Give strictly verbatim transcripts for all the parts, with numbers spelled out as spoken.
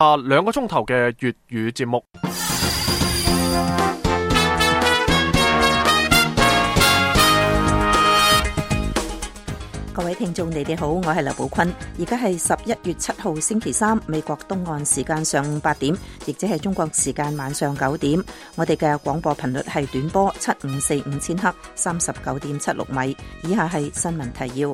啊，兩個鐘頭嘅粵語節目。 各位聽眾，你哋好，我係劉寶坤。而家係十一月七號星期三，美國東岸時間上午八點，亦即係中國時間晚上九點。我哋嘅廣播頻率係短波七五四五千赫，三十九點七六米。以下係新聞提要。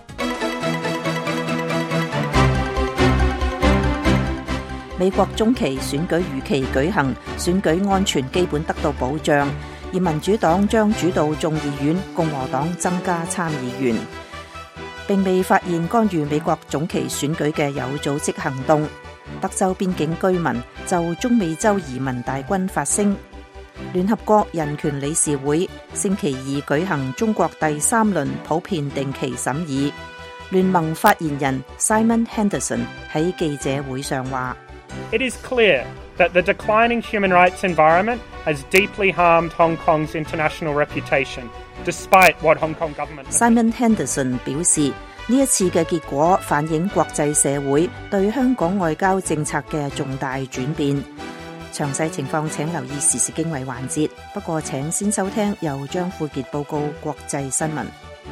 美國中期選舉如期舉行，選舉安全基本得到保障，而民主黨將主導眾議院，共和黨增加參議員。並未發現干預美國總期選舉嘅有組織行動。德州邊境居民就中美洲移民大軍發聲。聯合國人權理事會星期二舉行中國第三輪普遍定期審議。聯盟發言人 Simon Henderson 喺記者會上話 ：It is clear that the declining human rights environment has deeply harmed Hong Kong's international reputation.Despite what Hong Kong government Simon Henderson 表示，呢一次嘅結果反映國際社會對香港外交政策嘅重大轉變。詳細情況請留意時事經緯環節。不過請先收聽由張富傑報告國際新聞。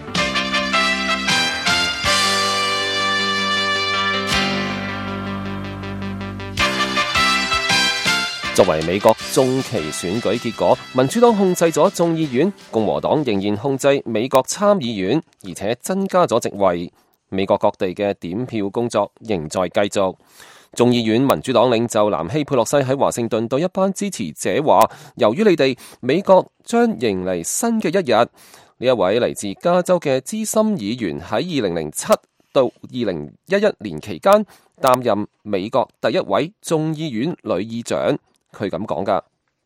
作為美國中期選舉結果，民主黨控制咗眾議院，共和黨仍然控制美國參議院，而且增加咗席位。美國各地嘅點票工作仍在繼續。眾議院民主黨領袖南希佩洛西喺華盛頓對一班支持者話：由於你哋，美國將迎嚟新嘅一日。呢一位嚟自加州嘅資深議員喺二零零七到二零一一年期間擔任美國第一位眾議院女議長。佢咁講噶。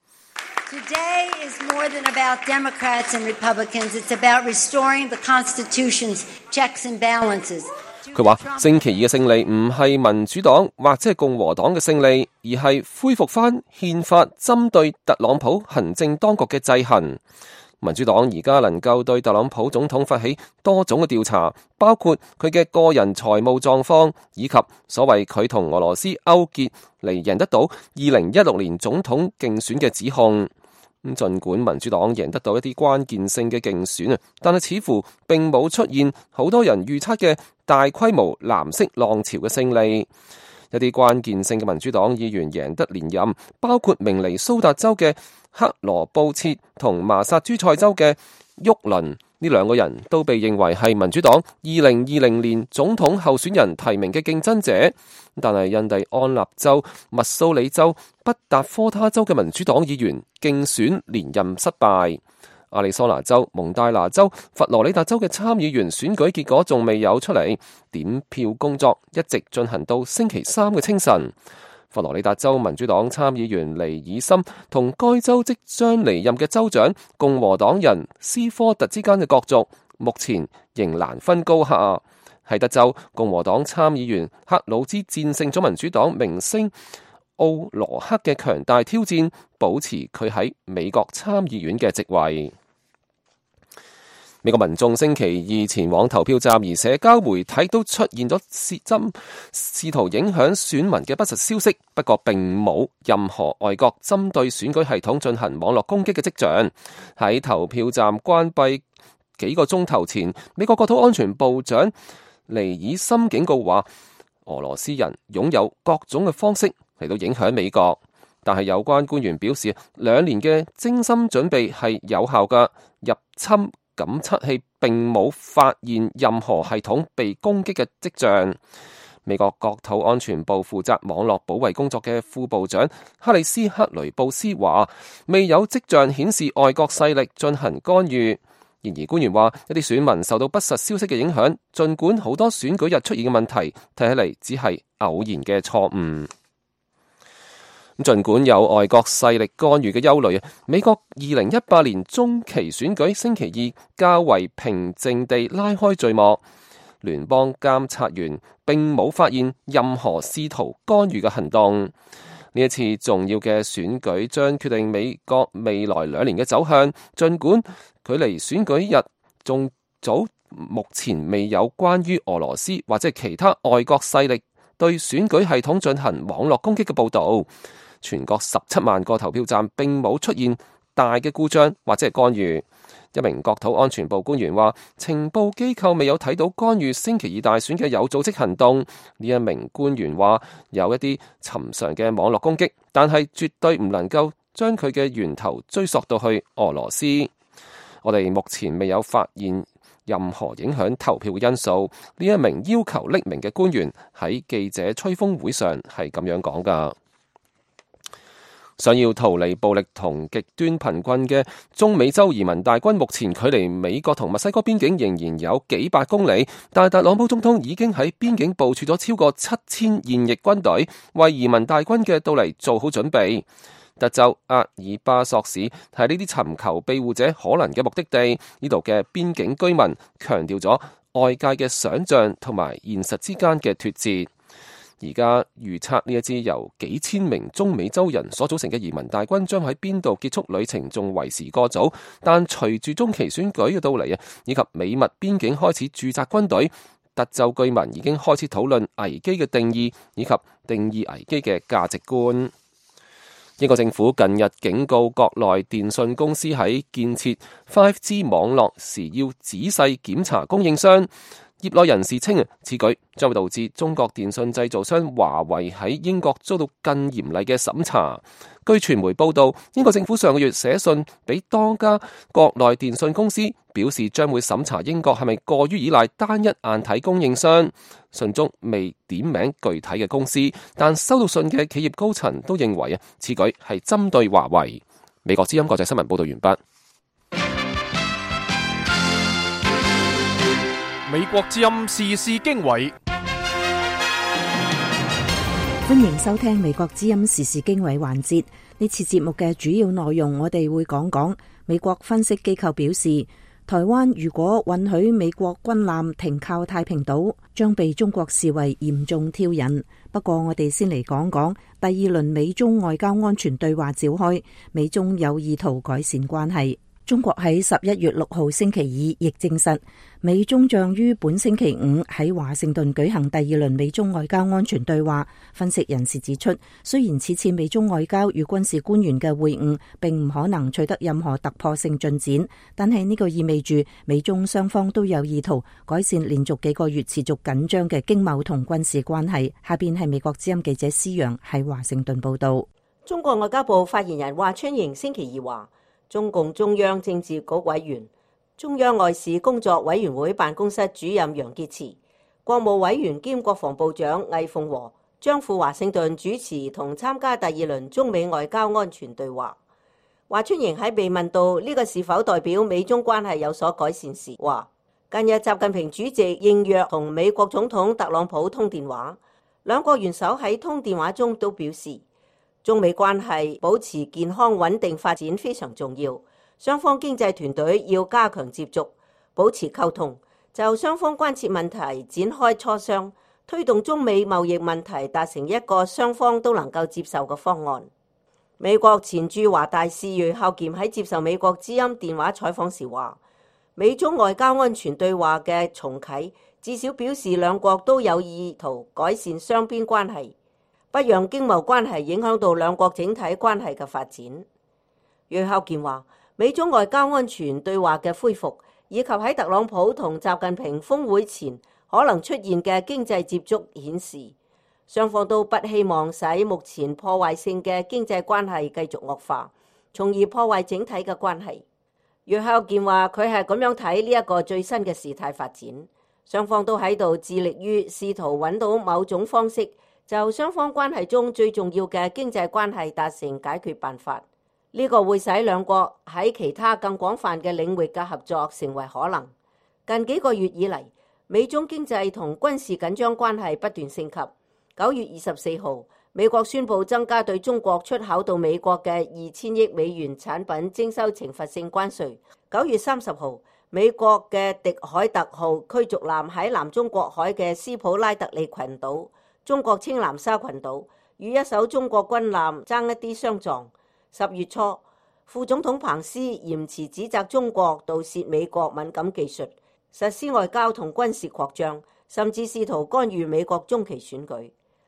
Today is more than about Democrats and Republicans. It's about restoring the Constitution's checks and balances. 佢話星期二嘅勝利唔係民主黨或者係共和黨嘅勝利，而係恢復翻憲法針對特朗普行政當局嘅制衡。民主黨而家能夠對特朗普總統發起多種嘅調查，包括佢嘅個人財務狀況，以及所謂佢同俄羅斯勾結嚟贏得到二零一六年總統競選嘅指控。咁儘管民主黨贏得到一啲關鍵性嘅競選啊，但係似乎並冇出現好多人預測嘅大規模藍色浪潮嘅勝利。一啲關鍵性嘅民主黨議員贏得連任，包括明尼蘇達州嘅克羅布切同麻薩諸塞州嘅沃倫，呢兩個人都被認為係民主黨二零二零年總統候選人提名嘅競爭者。但係印第安納州、密蘇里州、北達科他州嘅民主黨議員競選連任失敗。亞利桑那州、蒙大拿州、佛羅里達州嘅參議員選舉結果仲未有出嚟，點票工作一直進行到星期三嘅清晨。佛羅里達州民主黨參議員尼爾森同該州即將離任嘅州長共和黨人斯科特之間嘅角逐，目前仍難分高下。喺德州，共和黨參議員克魯茲戰勝咗民主黨明星奧羅克嘅強大挑戰，保持佢喺美國參議院嘅席位。美國民眾星期二前往投票站，而社交媒體都出現咗試針試圖影響選民嘅不實消息，不過並冇任何外國針對選舉系統進行網絡攻擊嘅跡象。喺投票站關閉幾個鐘頭前，美國國土安全部長尼爾森警告話，俄羅斯人擁有各種嘅方式嚟到影響美國，但係有關官員表示，兩年嘅精心準備係有效嘅。入侵感測器並冇發現任何系統被攻擊嘅跡象。美國國土安全部負責網絡保衛工作嘅副部長克里斯克雷布斯話，未有跡象顯示外國勢力進行干預。然而官員話，一啲選民受到不實消息嘅影響，儘管好多選舉日出現嘅問題睇起嚟只係偶然嘅錯誤。儘管有外國勢力干預嘅憂慮，美國二零一八年中期選舉星期二較為平靜地拉開序幕，聯邦監察員並冇發現任何試圖干預嘅行動。呢一次重要嘅選舉將決定美國未來兩年嘅走向，儘管距離選舉日仲早，目前未有關於俄羅斯或者其他外國勢力對選舉系統進行網絡攻擊嘅報導。全國十七萬個投票站並冇出現大嘅故障或者係干預。一名國土安全部官員話，情報機構未有睇到干預星期二大選嘅有組織行動。呢一名官員話，有一啲尋常嘅網絡攻擊，但係絕對唔能夠將佢嘅源頭追溯到去俄羅斯。我哋目前未有發現任何影響投票嘅因素。呢一名要求匿名嘅官員喺記者吹風會上係咁樣講㗎。想要逃離暴力同極端貧困嘅中美洲移民大軍，目前距離美國同墨西哥邊境仍然有幾百公里，但特朗普總統已經喺邊境部署咗超過七千現役軍隊，為移民大軍嘅到嚟做好準備。德州厄爾巴索市係呢啲尋求庇護者可能嘅目的地，呢度嘅邊境居民強調咗外界嘅想象同埋現實之間嘅脫節。而家預測呢一支由幾千名中美洲人所組成嘅移民大軍將喺邊度結束旅程仲為時過早，但隨住中期選舉嘅到嚟啊，以及美墨邊境開始駐紮軍隊，德州居民已經開始討論危機嘅定義以及定義危機嘅價值觀。英國政府近日警告國內電信公司喺建設 五 G 網絡時要仔細檢查供應商。業內人士稱啊，此舉將會導致中國電信製造商華為喺英國遭到更嚴厲嘅審查。據傳媒報道，英國政府上個月寫信俾多家國內電信公司，表示將會審查英國係咪過於依賴單一硬體供應商。信中未點名具體嘅公司，但收到信嘅企業高層都認為啊，此舉係針對華為。美國之音國際新聞報道完畢。 美國之音時事經緯， 歡迎收聽美國之音時事經緯環節。呢次節目嘅主要內容，我哋會講講美國分析機構表示，台灣如果允許美國軍艦停靠太平島，將被中國視為嚴重挑釁。不過我哋先嚟講講第二輪美中外交安全對話召開，美中有意圖改善關係。中國喺十一月六號星期二亦證實，美中將於本星期五喺華盛頓舉行第二輪美中外交安全對話。分析人士指出，雖然此次美中外交與軍事官員嘅會晤並唔可能取得任何突破性進展，但係呢個意味住美中雙方都有意圖改善連續幾個月持續緊張嘅經貿同軍事關係。下邊係美國之音記者施洋喺華盛頓報道。 中國外交部發言人華春瑩星期二話，中共中央政治局委員、中央外事工作委員會辦公室主任楊潔篪、國務委員兼國防部長魏鳳和將赴華盛頓主持同參加第二輪中美外交安全對話。華春瑩喺被問到呢個是否代表美中關係有所改善時，話近日習近平主席應約同美國總統特朗普通電話，兩國元首喺通電話中都表示，中美關係保持健康穩定發展非常重要，雙方經濟團隊要加強接觸，保持溝通，就雙方關切問題展開磋商，推動中美貿易問題達成一個雙方都能夠接受嘅方案。美國前駐華大使芮孝儉喺接受美國之音電話採訪時話，美中外交安全對話嘅重啟，至少表示兩國都有意圖改善雙邊關係，不讓經貿關係影響到兩國整體關係嘅發展。芮孝儉話，美中外交安全對話嘅恢復，以及喺特朗普同習近平峰會前可能出現嘅經濟接觸顯示，雙方都不希望使目前破壞性嘅經濟關係繼續惡化，從而破壞整體嘅關係。芮孝儉話，佢係咁樣睇呢一個最新嘅事態發展，雙方都喺度致力於試圖揾到某種方式，就雙方關係中最重要嘅經濟關係達成解決辦法。呢個會使兩國喺其他更廣泛嘅領域嘅合作成為可能。近幾個月以嚟，美中經濟同軍事緊張關係不斷升級。九月二十四號，美國宣布增加對中國出口到美國嘅二千億美元產品徵收懲罰性關稅。九月三十號，美國嘅迪凱特號驅逐艦喺南中國海嘅斯普拉特利群島，中國稱南沙群島，與一艘中國軍艦爭一啲相撞。十月初，副總統彭斯嚴詞指責中國盜竊美國敏感技術，實施外交同軍事擴張，甚至試圖干預美國中期選舉。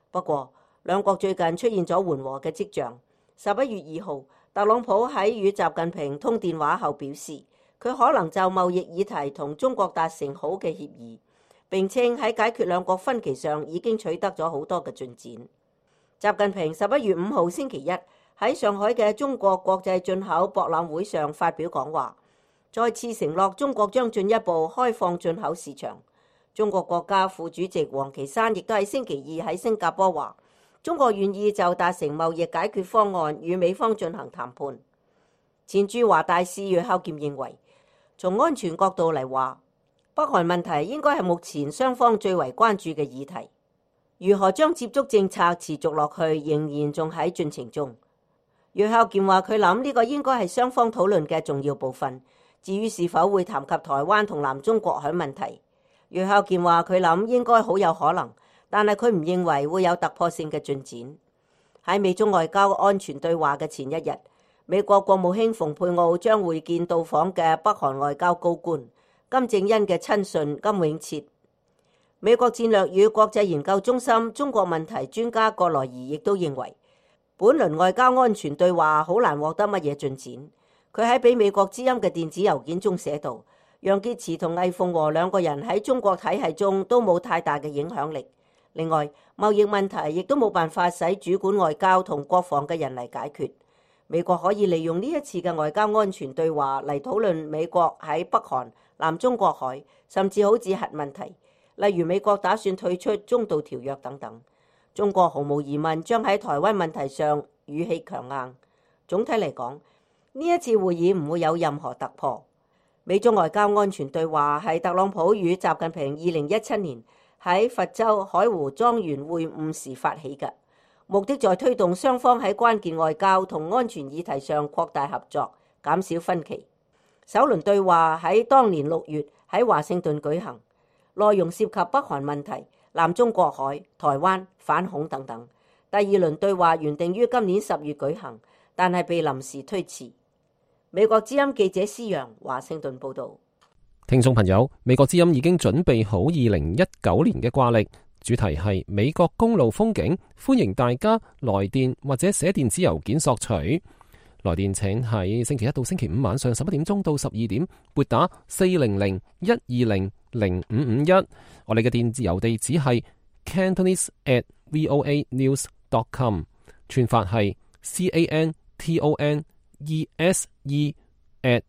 不過，兩國最近出現咗緩和嘅跡象。十一月二號，特朗普喺與習近平通電話後表示，佢可能就貿易議題同中國達成好嘅協議，並稱喺解決兩國分歧上已經取得咗好多嘅進展。習近平十一月五號星期一喺上海嘅中國國際進口博覽會上發表講話，再次承諾中國將進一步開放進口市場。中國國家副主席王岐山亦都喺星期二喺新加坡話，中國願意就達成貿易解決方案與美方進行談判。前駐華大使楊孝儉認為，從安全角度嚟話，北韓問題應該係目前雙方最為關注嘅議題。如何將接觸政策持續落去，仍然仲喺進程中。楊孝儉話佢諗呢個應該係雙方討論嘅重要部分。至於是否會談及台灣同南中國海問題，楊孝儉話佢諗應該好有可能，但係佢唔認為會有突破性嘅進展。喺美中外交安全對話嘅前一日，美國國務卿蓬佩奧將會見到訪嘅北韓外交高官金正恩嘅親信金永徹。美國戰略與國際研究中心中國問題專家葛萊儀亦都認為，本輪外交安全對話好難獲得乜嘢進展。佢喺俾美國之音嘅電子郵件中寫道，楊潔篪同魏鳳和兩個人喺中國體系中都冇太大嘅影響力。另外，貿易問題亦都冇辦法使主管外交同國防嘅人嚟解決。美國可以利用呢一次嘅外交安全對話嚟討論美國喺北韓、南中國海，甚至好似核問題，例如美國打算退出中導條約等等。中國毫無疑問將喺台灣問題上語氣強硬。總體嚟講，呢一次會議唔會有任何突破。美中外交安全對話係特朗普與習近平二零一七年喺佛州海湖莊園會晤時發起嘅，目的在推動雙方喺關鍵外交同安全議題上擴大合作，減少分歧。首輪對話喺當年六月喺華盛頓舉行，內容涉及北韓問題、南中國海、台灣、反恐等等。第二輪對話原定於今年十月舉行，但係被臨時推遲。美國之音記者施陽華盛頓報道。 聽眾朋友，美國之音已經準備好二零一九年嘅掛曆，主題係美國公路風景，歡迎大家來電或者寫電子郵件索取。來電請喺星期一到星期五晚上十一點鐘到十二點撥打四零零一二零零五五一。我哋嘅電子郵地址係 cantonese at voa news dot com， 串法係 c a n t o n e s e at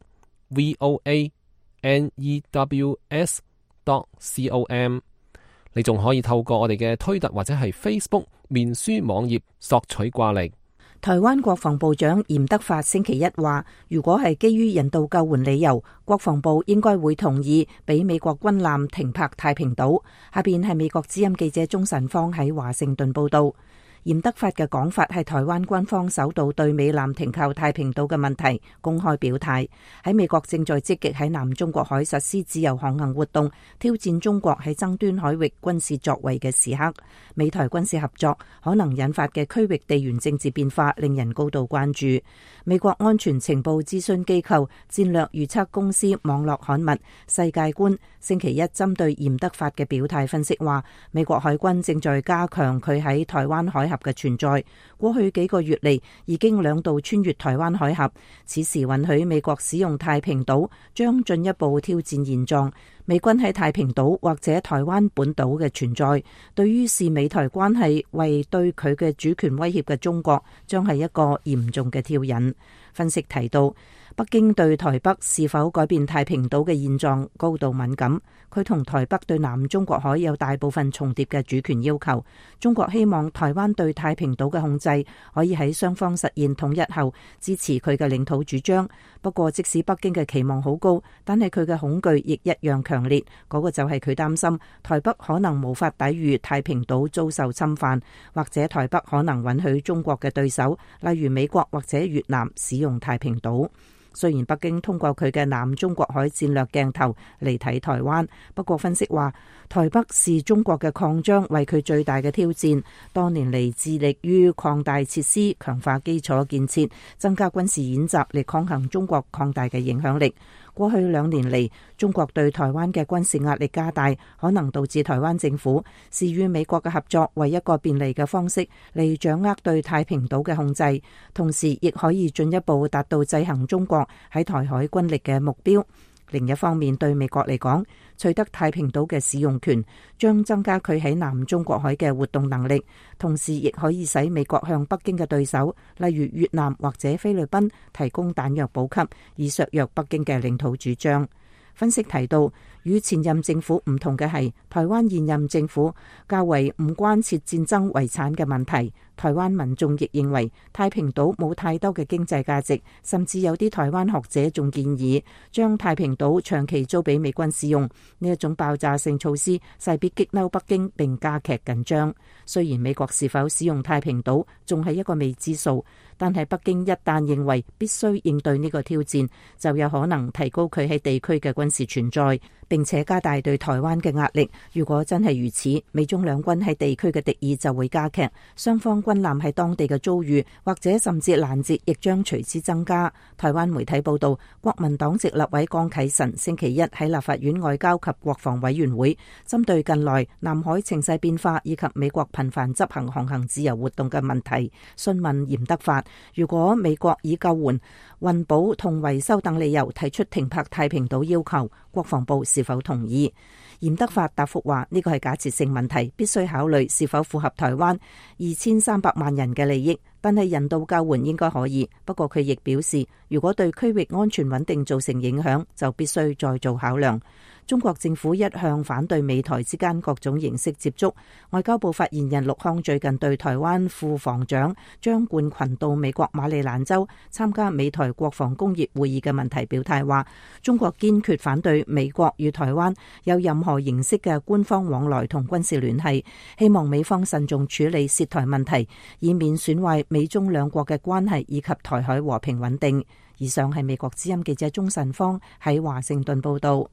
voa n e w s dot com。 你仲可以透過我哋嘅推特或者係 Facebook 面書網頁索取掛曆。 台灣國防部長嚴德發星期一話，如果係基於人道救援理由，國防部應該會同意俾美國軍艦停泊太平島。下邊係美國之音記者鍾晨芳喺華盛頓報道。嚴德發嘅講法係台灣軍方首度對美艦停靠太平島嘅問題公開表態。喺美國正在積極喺南中國海實施自由航行活動，挑戰中國喺爭端海域軍事作為嘅時刻，美台軍事合作可能引發嘅區域地緣政治變化令人高度關注。美國安全情報諮詢機構戰略預測公司網絡刊物世界觀星期一針對嚴德發嘅表態分析話，美國海軍正在加強佢喺台灣海峽嘅存在。過去幾個月嚟，已經兩度穿越台灣海峽，此時允許美國使用太平島，將進一步挑戰現狀。美軍喺太平島或者台灣本島嘅存在，對於視美台關係為對佢嘅主權威脅嘅中國，將係一個嚴重嘅挑釁。分析提到，北京對台北是否改變太平島嘅現狀高度敏感，佢同台北對南中國海有大部分重疊嘅主權要求。中國希望台灣對太平島嘅控制可以喺雙方實現統一後支持佢嘅領土主張。不過，即使北京嘅期望好高，但係佢嘅恐懼亦一樣強烈。嗰個就係佢擔心台北可能無法抵禦太平島遭受侵犯，或者台北可能允許中國嘅對手，例如美國或者越南使用太平島。雖然北京通過佢嘅南中國海戰略鏡頭嚟睇台灣，不過分析話，台北視中國嘅擴張為佢最大嘅挑戰，多年嚟致力於擴大設施、強化基礎建設、增加軍事演習嚟抗衡中國擴大嘅影響力。 過去兩年嚟，中國對台灣嘅軍事壓力加大，可能導致台灣政府視與美國嘅合作為一個便利嘅方式嚟掌握對太平島嘅控制，同時亦可以進一步達到制衡中國喺台海軍力嘅目標。另一方面，對美國嚟講，取得太平島嘅使用權將增加佢喺南中國海嘅活動能力，同時亦可以使美國向北京嘅對手，例如越南或者菲律賓，提供彈藥補給，以削弱北京嘅領土主張。分析提到，與前任政府唔同嘅係，台灣現任政府較為唔關切戰爭遺產嘅問題。台灣民眾亦認為太平島冇太多嘅經濟價值，甚至有啲台灣學者仲建議將太平島長期租俾美軍使用。呢一種爆炸性措施勢必激嬲北京並加劇緊張。雖然美國是否使用太平島仲係一個未知數，但係北京一旦認為必須應對呢個挑戰，就有可能提高佢喺地區嘅軍事存在，並且加大對台灣嘅壓力。如果真係如此，美中兩軍喺地區嘅敵意就會加劇，雙方軍艦喺當地嘅遭遇或者甚至攔截亦將隨之增加。台灣媒體報道，國民黨籍立委江啟臣星期一喺立法院外交及國防委員會針對近來南海情勢變化以及美國頻繁執行航行自由活動嘅問題，詢問嚴德發，如果美國以救援、運補同維修等理由提出停泊太平島要求，國防部是否同意？嚴德發答覆話：呢個係假設性問題，必須考慮是否符合台灣二千三百萬人嘅利益。但係人道救援應該可以。不過佢亦表示，如果對區域安全穩定造成影響，就必須再做考量。中國政府一向反對美台之間各種形式接觸。外交部發言人陸康最近對台灣副防長張冠群到美國馬里蘭州參加美台國防工業會議嘅問題表態話，中國堅決反對美國與台灣有任何形式嘅官方往來同軍事聯繫，希望美方慎重處理涉台問題，以免損壞美中兩國嘅關係以及台海和平穩定。以上係美國之音記者鍾晨芳喺華盛頓報道。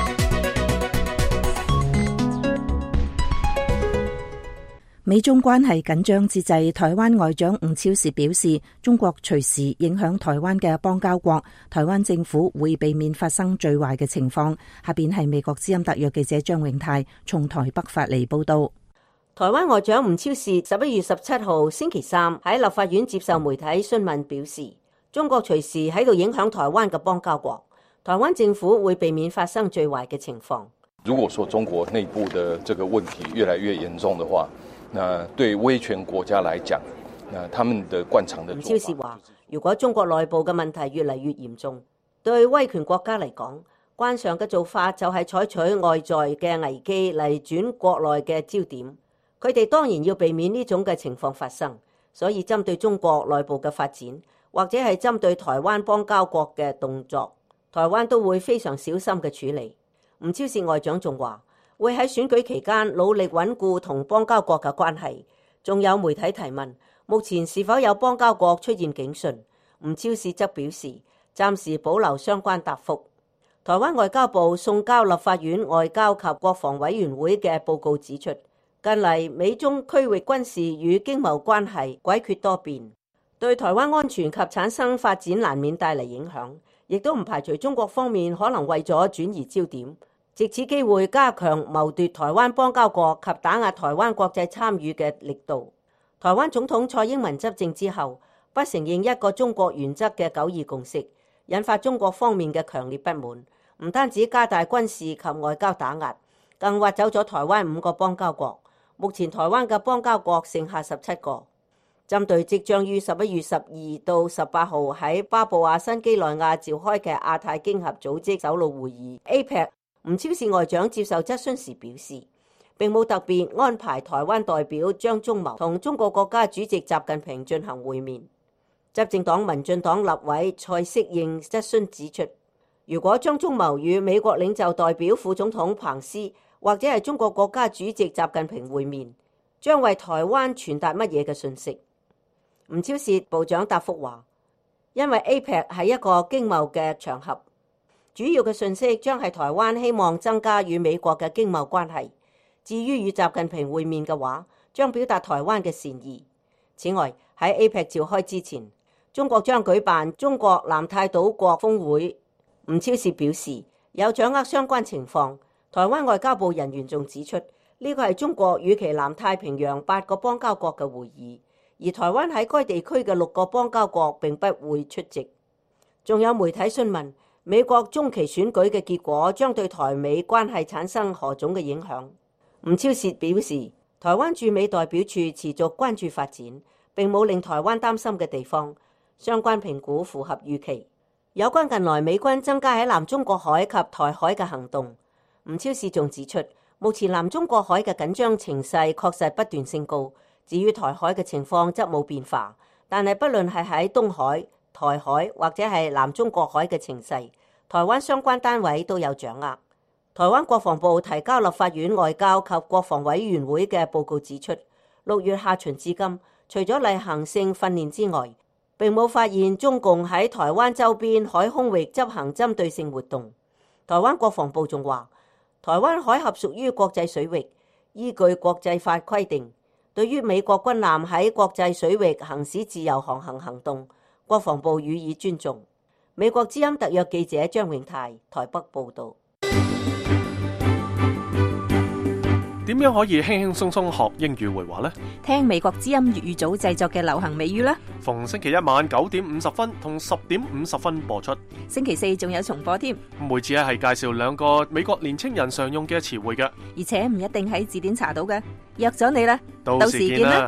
美中關係緊張之際，台灣外長吳釗燮表示，中國隨時影響台灣嘅邦交國，台灣政府會避免發生最壞嘅情況。下邊係美國之音特約記者張永泰從台北發嚟報道。 台灣外長吳釗燮十一月十七號星期三喺立法院接受媒體詢問，表示中國隨時喺度影響台灣嘅邦交國，台灣政府會避免發生最壞嘅情況。 如果說中國內部的這個問題越來越嚴重的話，那對威權國家來講，那他們的慣常的做法。 吳釗燮話，如果中國內部嘅問題越嚟越嚴重，對威權國家嚟講，慣常嘅做法就係採取外在嘅危機嚟轉國內嘅焦點。佢哋當然要避免呢種嘅情況發生，所以針對中國內部嘅發展，或者係針對台灣邦交國嘅動作，台灣都會非常小心嘅處理。吳釗燮外長仲話，會喺選舉期間努力穩固同邦交國嘅關係。仲有媒體提問，目前是否有邦交國出現警訊？吳釗燮則表示，暫時保留相關答覆。台灣外交部送交立法院外交及國防委員會嘅報告指出，近嚟美中區域軍事與經貿關係詭譎多變，對台灣安全及產生發展難免帶嚟影響，亦都唔排除中國方面可能為咗轉移焦點，藉此機會加強謀奪台灣邦交國及打壓台灣國際參與嘅力度。台灣總統蔡英文執政之後，不承認一個中國原則嘅九二共識，引發中國方面嘅強烈不滿，唔單止加大軍事及外交打壓，更挖走咗台灣五個邦交國。目前台灣嘅邦交國剩下十七個。針對即將於十一月十二到十八號喺巴布亞新幾內亞召開嘅亞太經合組織首腦會議 A P E C， 吳釗燮外長接受質詢時表示，並冇特別安排台灣代表張忠謀同中國國家主席習近平進行會面。執政黨民進黨立委蔡適應質詢指出，如果張忠謀與美國領袖代表副總統彭斯或者係中國國家主席習近平會面，將為台灣傳達乜嘢嘅訊息？吳釗燮部長答覆話，因為 A P E C 係一個經貿嘅場合，主要嘅訊息將係台灣希望增加與美國嘅經貿關係。至於與習近平會面嘅話，將表達台灣嘅善意。此外，喺 A P E C 召開之前，中國將舉辦中國南太島國峰會， 吳釗燮表示有掌握相關情況。台灣外交部人員仲指出，呢個係中國與其南太平洋八個邦交國嘅會議，而台灣喺該地區嘅六個邦交國並不會出席。仲有媒體詢問美國中期選舉嘅結果將對台美關係產生何種嘅影響。吳釗燮表示，台灣駐美代表處持續關注發展，並冇令台灣擔心嘅地方，相關評估符合預期。有關近來美軍增加喺南中國海及台海嘅行動，吳釗燮仲指出，目前南中國海嘅緊張情勢確實不斷升高，至於台海嘅情況則冇變化。但係不論係喺東海、台海或者係南中國海嘅情勢，台灣相關單位都有掌握。台灣國防部提交立法院外交及國防委員會嘅報告指出，六月下旬至今，除咗例行性訓練之外，並冇發現中共喺台灣周邊海空域執行針對性活動。台灣國防部仲話，台灣海峽屬於國際水域，依據國際法規定，對於美國軍艦喺國際水域行使自由航行行動，國防部予以尊重。美國之音特約記者張永泰台北報導。 點樣可以輕輕鬆鬆學英語會話呢？ 聽美國之音粵語組製作嘅流行美語啦！ 逢星期一晚九點五十分同十點五十分播出， 星期四仲有重播添。 每次咧係介紹兩個美國年青人常用嘅詞彙嘅， 而且唔一定喺字典查到嘅。約咗你啦， 到時見啦！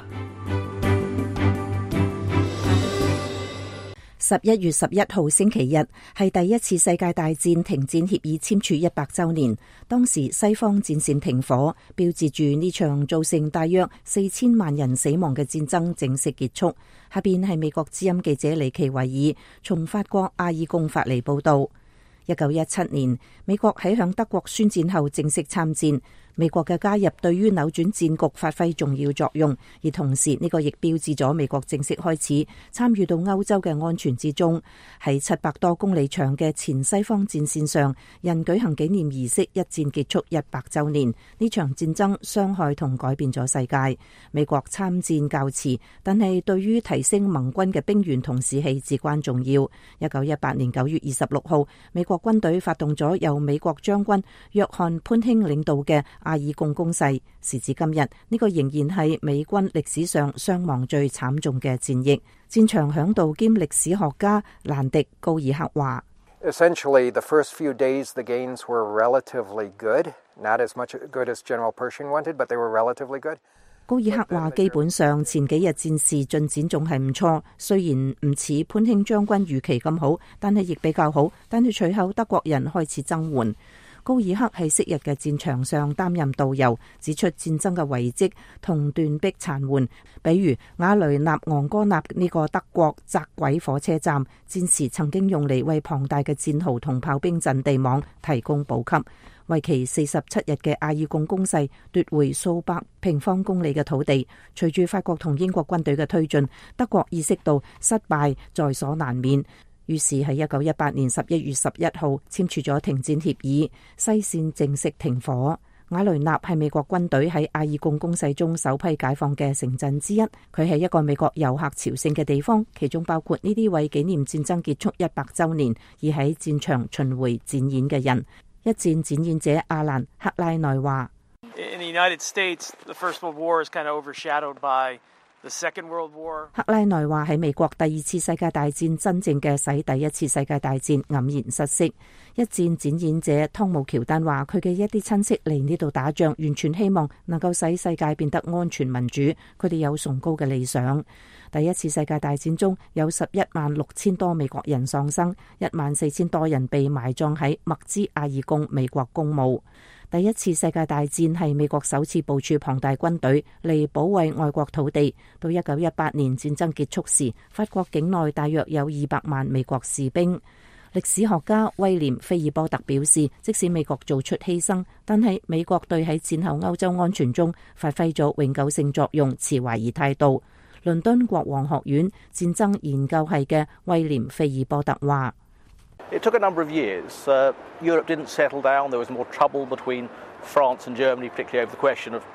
十一月十一號星期日係第一次世界大戰停戰協議簽署一百週年，當時西方戰線停火，標誌住呢場造成大約四千萬人死亡嘅戰爭正式結束。下邊係美國之音記者李奇維爾從法國阿爾貢發嚟報道。一九一七年，美國喺向德國宣戰後正式參戰。美國嘅加入對於扭轉戰局發揮重要作用，而同時呢個亦標誌咗美國正式開始參與到歐洲嘅安全之中。喺七百多公里長嘅前西方戰線上，人舉行紀念儀式，一戰結束一百週年。呢場戰爭傷害同改變咗世界。美國參戰較遲，但係對於提升盟軍嘅兵員同士氣至關重要。一九一八年九月二十六號，美國軍隊發動咗由美國將軍約翰潘興領導嘅阿爾貢攻勢，時至今日，呢、這個仍然係美軍歷史上傷亡最慘重嘅戰役。戰場響度兼歷史學家蘭迪高爾克話 Essentially, the first few days the gains were relatively good, not as much good as General Pershing wanted, but they were relatively good. 高爾克話，基本上前幾日戰事進展仲係唔錯，雖然唔似潘興將軍預期咁好，但係亦比較好。但係隨後德國人開始增援。高爾克喺昔日嘅戰場上擔任導遊，指出戰爭嘅遺跡同斷壁殘垣，比如瓦雷納昂戈納呢個德國窄軌火車站，戰時曾經用嚟為龐大嘅戰壕同炮兵陣地網提供補給。為期四十七日嘅阿爾貢攻勢奪回數百平方公里嘅土地，隨住法國同英國軍隊嘅推進，德國意識到失敗在所難免。於是喺一九一八年十一月十一號簽署咗停戰協議，西線正式停火。瓦雷納係美國軍隊喺阿爾貢攻勢中首批解放嘅城鎮之一，佢係一個美國遊客朝聖嘅地方，其中包括呢啲為紀念戰爭結束一百週年而喺戰場巡迴展演嘅人。一戰展演者阿蘭克拉內話 ：In the United States, the First World War is kind of overshadowed by the Second World War. 克拉內話喺美國第二次世界大戰真正嘅使第一次世界大戰黯然失色。一戰展演者湯姆喬丹話：佢嘅一啲親戚嚟呢度打仗，完全希望能夠使世界變得安全民主。佢哋有崇高嘅理想。第一次世界大戰中有十一萬六千多美國人喪生，一萬四千多人被埋葬喺麥茲阿爾貢美國公墓。第一次世界大戰係美國首次部署龐大軍隊嚟保衛外國土地。到一九一八年戰爭結束時，法國境內大約有二百萬美國士兵。歷史學家威廉菲爾波特表示，即使美國做出犧牲，但係美國對喺戰後歐洲安全中發揮咗永久性作用持懷疑態度。倫敦國王學院戰爭研究系嘅威廉菲爾波特話 ：It took a number of years. Uh, Europe didn't settle down. There was more trouble between France and Germany, particularly over the question of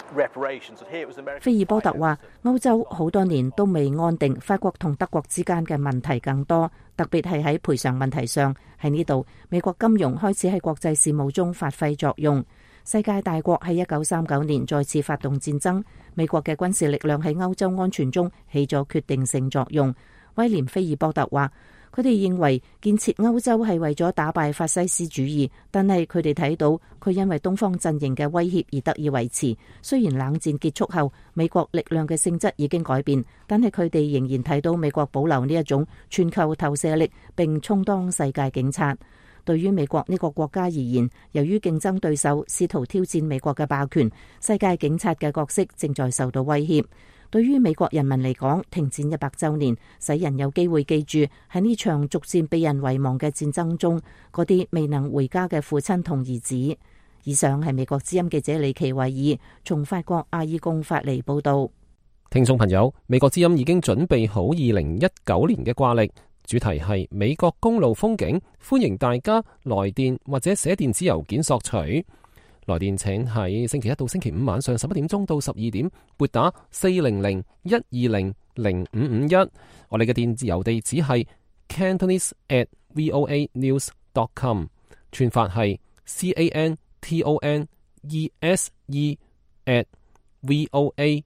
菲爾波特話：歐洲好多年都未安定，法國同德國之間嘅問題更多，特別係喺賠償問題上。喺呢度，美國金融開始喺國際事務中發揮作用。世界大國喺一九三九年再次發動戰爭，美國嘅軍事力量喺歐洲安全中起咗決定性作用。威廉菲爾波特話：佢哋認為建設歐洲係為咗打敗法西斯主義，但係佢哋睇到佢因為東方陣營嘅威脅而得以維持。雖然冷戰結束後美國力量嘅性質已經改變，但係佢哋仍然睇到美國保留呢一種全球投射力，並充當世界警察。對於美國呢個國家而言，由於競爭對手試圖挑戰美國嘅霸權，世界警察嘅角色正在受到威脅。對於美國人民嚟講，停戰一百週年，使人有機會記住喺呢場逐漸被人遺忘嘅戰爭中，嗰啲未能回家嘅父親同兒子。以上係美國之音記者李奇維爾從法國阿爾貢發嚟報道。 聽眾朋友，美國之音已經準備好二零一九年嘅掛曆，主題係美國公路風景，歡迎大家來電或者寫電子郵件索取。來電請喺星期一到星期五晚上十一點鐘到十二點撥打四零零一二零零五五一。我哋嘅電子郵地址係 cantonese at voa news dot com， 串法係 c a n t o n e s e at voa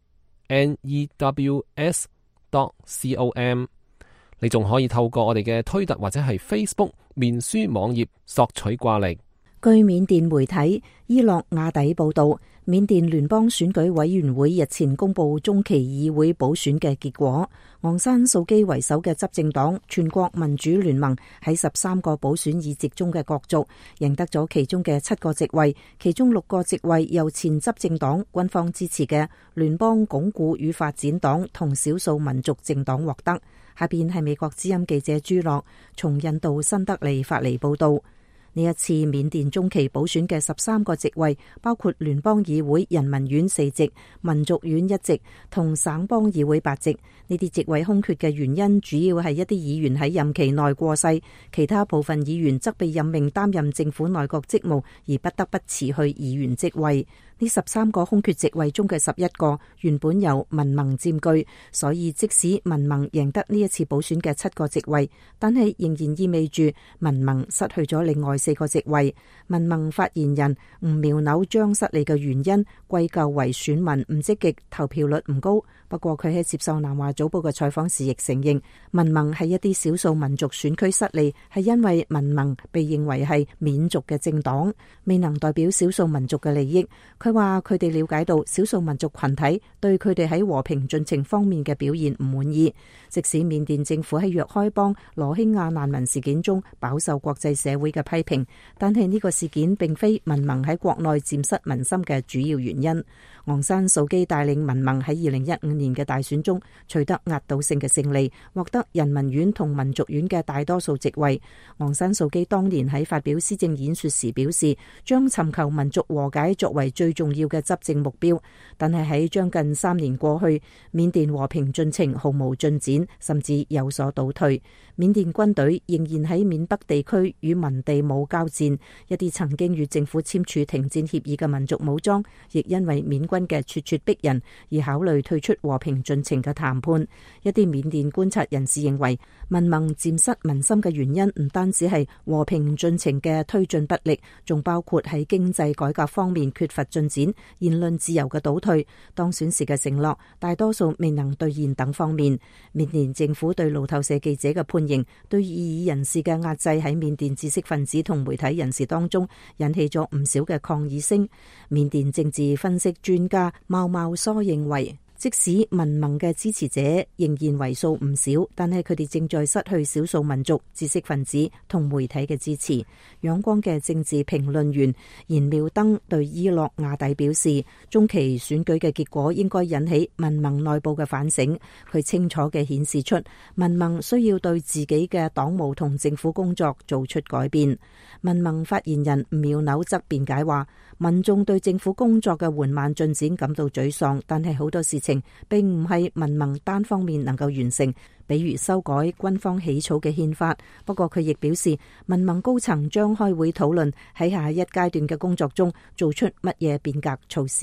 news dot com。你仲可以透過我哋嘅推特或者係 Facebook 面書網頁索取掛曆。 據緬甸媒體伊洛瓦底報道，緬甸聯邦選舉委員會日前公布中期議會補選嘅結果，昂山素基為首嘅執政黨全國民主聯盟喺十三個補選議席中嘅角逐，贏得咗其中嘅七個席位，其中六個席位由前執政黨軍方支持嘅聯邦鞏固與發展黨同少數民族政黨獲得。下邊係美國之音記者朱樂從印度新德里發嚟報道。呢一次緬甸中期補選嘅十三個席位，包括聯邦議會人民院四席、民族院一席同省邦議會八席。呢啲席位空缺嘅原因，主要係一啲議員喺任期內過世，其他部分議員則被任命擔任政府內閣職務，而不得不辭去議員職位。呢十三個空缺席位中嘅十一個原本由民盟佔據，所以即使民盟贏得呢一次補選嘅七個席位，但係仍然意味住民盟失去咗另外四個席位。民盟發言人吳苗紐將失利嘅原因歸咎為選民唔積極，投票率唔高。不過佢喺接受南華早報嘅採訪時亦承認，民盟喺一啲少數民族選區失利，係因為民盟被認為係緬族嘅政黨，未能代表少數民族嘅利益。佢話佢哋了解到少數民族群體對佢哋喺和平進程方面嘅表現唔滿意，即使緬甸政府喺若開邦羅興亞難民事件中飽受國際社會嘅批評，但係呢個事件並非民盟喺國內佔失民心嘅主要原因。昂山素基帶領民盟喺二零一五年嘅大選中取得壓倒性嘅勝利，獲得人民院同民族院嘅大多數席位。昂山素基當年喺發表施政演說時表示，將尋求民族和解作為最重要嘅執政目標，但係喺將近三年過去，緬甸和平進程毫無進展，甚至有所倒退。緬甸軍隊仍然喺緬北地區與民地武交戰，一啲曾經與政府簽署停戰協議嘅民族武裝，亦因為緬軍嘅咄咄逼人而考慮退出和平進程嘅談判。一啲緬甸觀察人士認為，民盟漸失民心嘅原因唔單止係和平進程嘅推進不力，仲包括喺經濟改革方面缺乏進展、言論自由嘅倒退、當選時嘅承諾大多數未能兌現等方面。緬甸政府對路透社記者嘅判刑、對異議人士嘅壓制喺緬甸知識分子同媒體人士當中引起咗唔少嘅抗議聲。緬甸政治分析專家茂茂梭認為，即使民盟嘅支持者仍然為數唔少，但係佢哋正在失去少數民族、知識分子同媒體嘅支持。仰光嘅政治評論員嚴妙登對伊洛瓦底表示，中期選舉嘅結果應該引起民盟內部嘅反省。佢清楚嘅顯示出民盟需要對自己嘅黨務同政府工作做出改變。民盟發言人吳妙紐則辯解話，民眾對政府工作嘅緩慢進展感到沮喪，但係好多事情並唔係民盟單方面能夠完成，比如修改軍方起草嘅憲法。不過佢亦表示，民盟高層將開會討論喺下一階段嘅工作中做出乜嘢變革措施。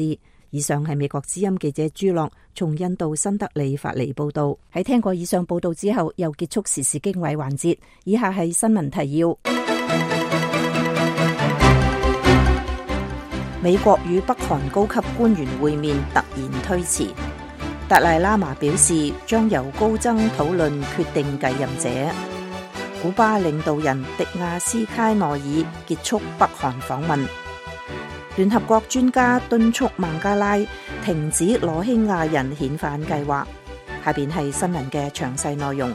以上係美國之音記者朱樂從印度新德里發嚟報道。喺聽過以上報道之後，又結束時事經緯環節。以下係新聞提要。美國與北韓高級官員會面突然推遲。達賴喇嘛表示將由高僧討論決定繼任者。古巴領導人迪亞斯卡內爾結束北韓訪問。聯合國專家敦促孟加拉停止羅興亞人遣返計劃。下邊係新聞嘅詳細內容。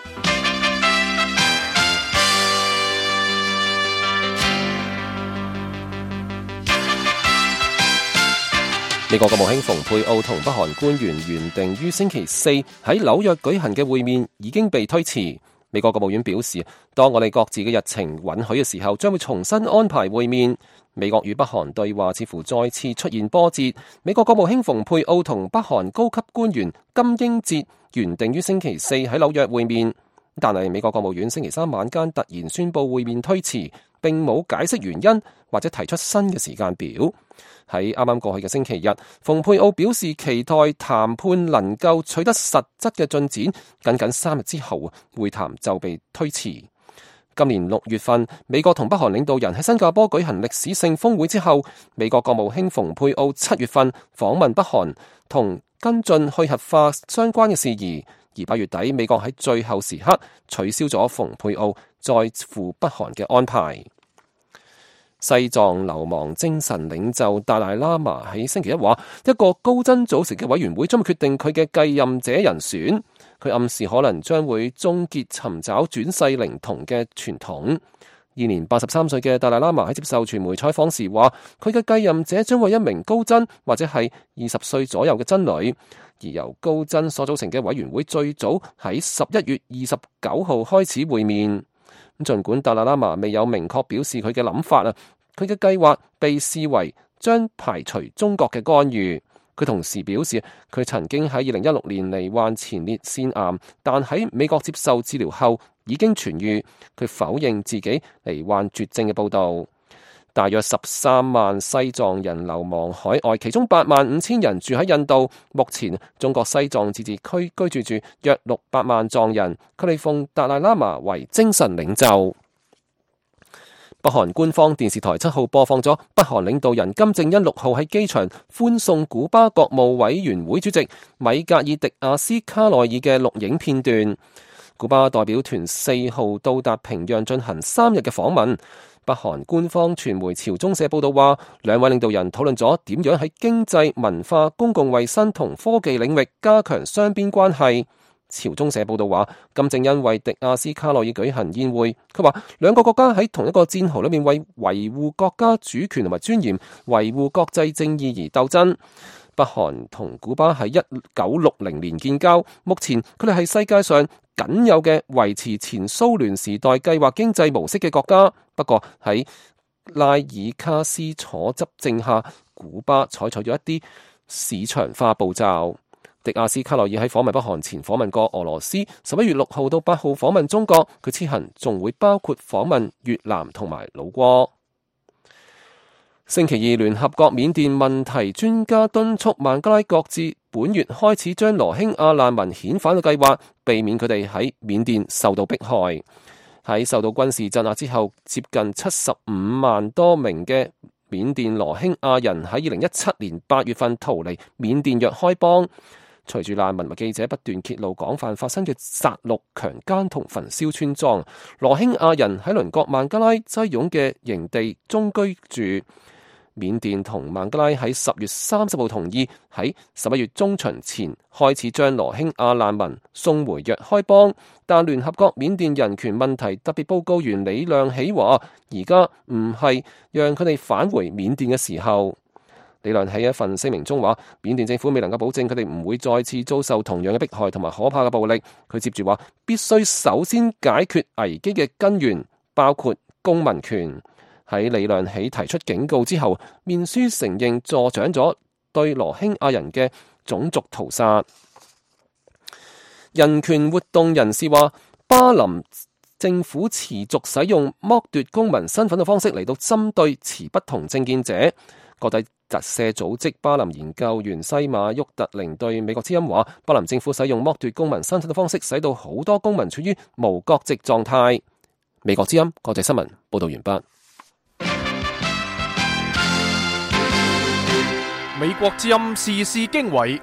美國國務卿蓬佩奧同北韓官員原定於星期四喺紐約舉行嘅會面已經被推遲。美國國務院表示，當我哋各自嘅日程允許嘅時候，將會重新安排會面。美國與北韓對話似乎再次出現波折。美國國務卿蓬佩奧同北韓高級官員金英哲原定於星期四喺紐約會面，但係美國國務院星期三晚間突然宣布會面推遲，並冇解釋原因或者提出新嘅時間表。喺啱啱過去嘅星期日，蓬佩奧表示期待談判能夠取得實質嘅進展，僅僅三日之後，會談就被推遲。今年六月份，美國同北韓領導人喺新加坡舉行歷史性峰會之後，美國國務卿蓬佩奧七月份訪問北韓，同跟進去核化相關嘅事宜。而八月底，美國喺最後時刻取消咗蓬佩奧再赴北韓嘅安排。西藏流亡精神領袖達賴喇嘛喺星期一話，一個高僧組成嘅委員會將會決定佢嘅繼任者人選。佢暗示可能將會終結尋找轉世靈童嘅傳統。現年八十三歲嘅達賴喇嘛喺接受傳媒採訪時話，佢嘅繼任者將會一名高僧或者係二十歲左右嘅僧侶。而由高僧所組成嘅委員會最早喺十一月二十九號開始會面。儘管達賴喇嘛未有明確表示佢嘅諗法啊，佢嘅計劃被視為將排除中國嘅干預。佢同時表示，佢曾經喺二零一六年罹患前列腺癌，但喺美國接受治療後已經痊癒。佢否認自己罹患絕症嘅報導。大約十三萬西藏人流亡海外，其中八萬五千人住喺印度。目前中國西藏自治區居住住約六百萬藏人，佢哋奉達賴喇嘛為精神領袖。北韓官方電視台七號播放咗北韓領導人金正恩六號喺機場歡送古巴國務委員會主席米格爾迪亞斯卡內爾嘅錄影片段。古巴代表團四號到達平壤進行三日嘅訪問。北韓官方傳媒朝中社報道話，兩位領導人討論咗點樣喺經濟、文化、公共衛生同科技領域加強雙邊關係。朝中社報道話，金正恩為迪亞斯卡內爾舉行宴會。佢話兩個國家喺同一個戰壕裏面為維護國家主權同埋尊嚴、維護國際正義而鬥爭。北韓同古巴喺一九六零年建交，目前佢哋係世界上僅有嘅維持前蘇聯時代計劃經濟模式嘅國家。不過喺拉爾卡斯楚執政下，古巴採取咗一啲市場化步驟。迪亞斯卡內爾喺訪問北韓前訪問過俄羅斯，十一月六號到八號訪問中國。佢此行仲會包括訪問越南同埋老撾。星期二，聯合國緬甸問題專家敦促孟加拉擱置本月開始將羅興亞難民遣返嘅計劃，避免佢哋喺緬甸受到迫害。喺受到軍事鎮壓之後，接近七十五萬多名嘅緬甸羅興亞人喺二零一七年八月份逃離緬甸若開邦。隨住難民和記者不斷揭露廣泛發生嘅殺戮、強姦同焚燒村莊，羅興亞人喺鄰國孟加拉擠擁嘅營地中居住。緬甸同孟加拉喺十月三十號同意喺十一月中旬前開始將羅興亞難民送回若開邦，但聯合國緬甸人權問題特別報告員李亮喜話，而家唔係讓佢哋返回緬甸嘅時候。李亮喺一份聲明中話，緬甸政府未能夠保證佢哋唔會再次遭受同樣嘅迫害同埋可怕嘅暴力。佢接住話，必須首先解決危機嘅根源，包括公民權。喺李亮喜提出警告之後，面書承認助長咗對羅興亞人嘅種族屠殺。人權活動人士話，巴林政府持續使用剝奪公民身份嘅方式嚟到針對持不同政見者。各地特赦組織巴林研究員西馬沃特寧對美國之音話，巴林政府使用剝奪公民身份嘅方式，使到好多公民處於無國籍狀態。美國之音國際新聞報道完畢。 美國之音時事經緯，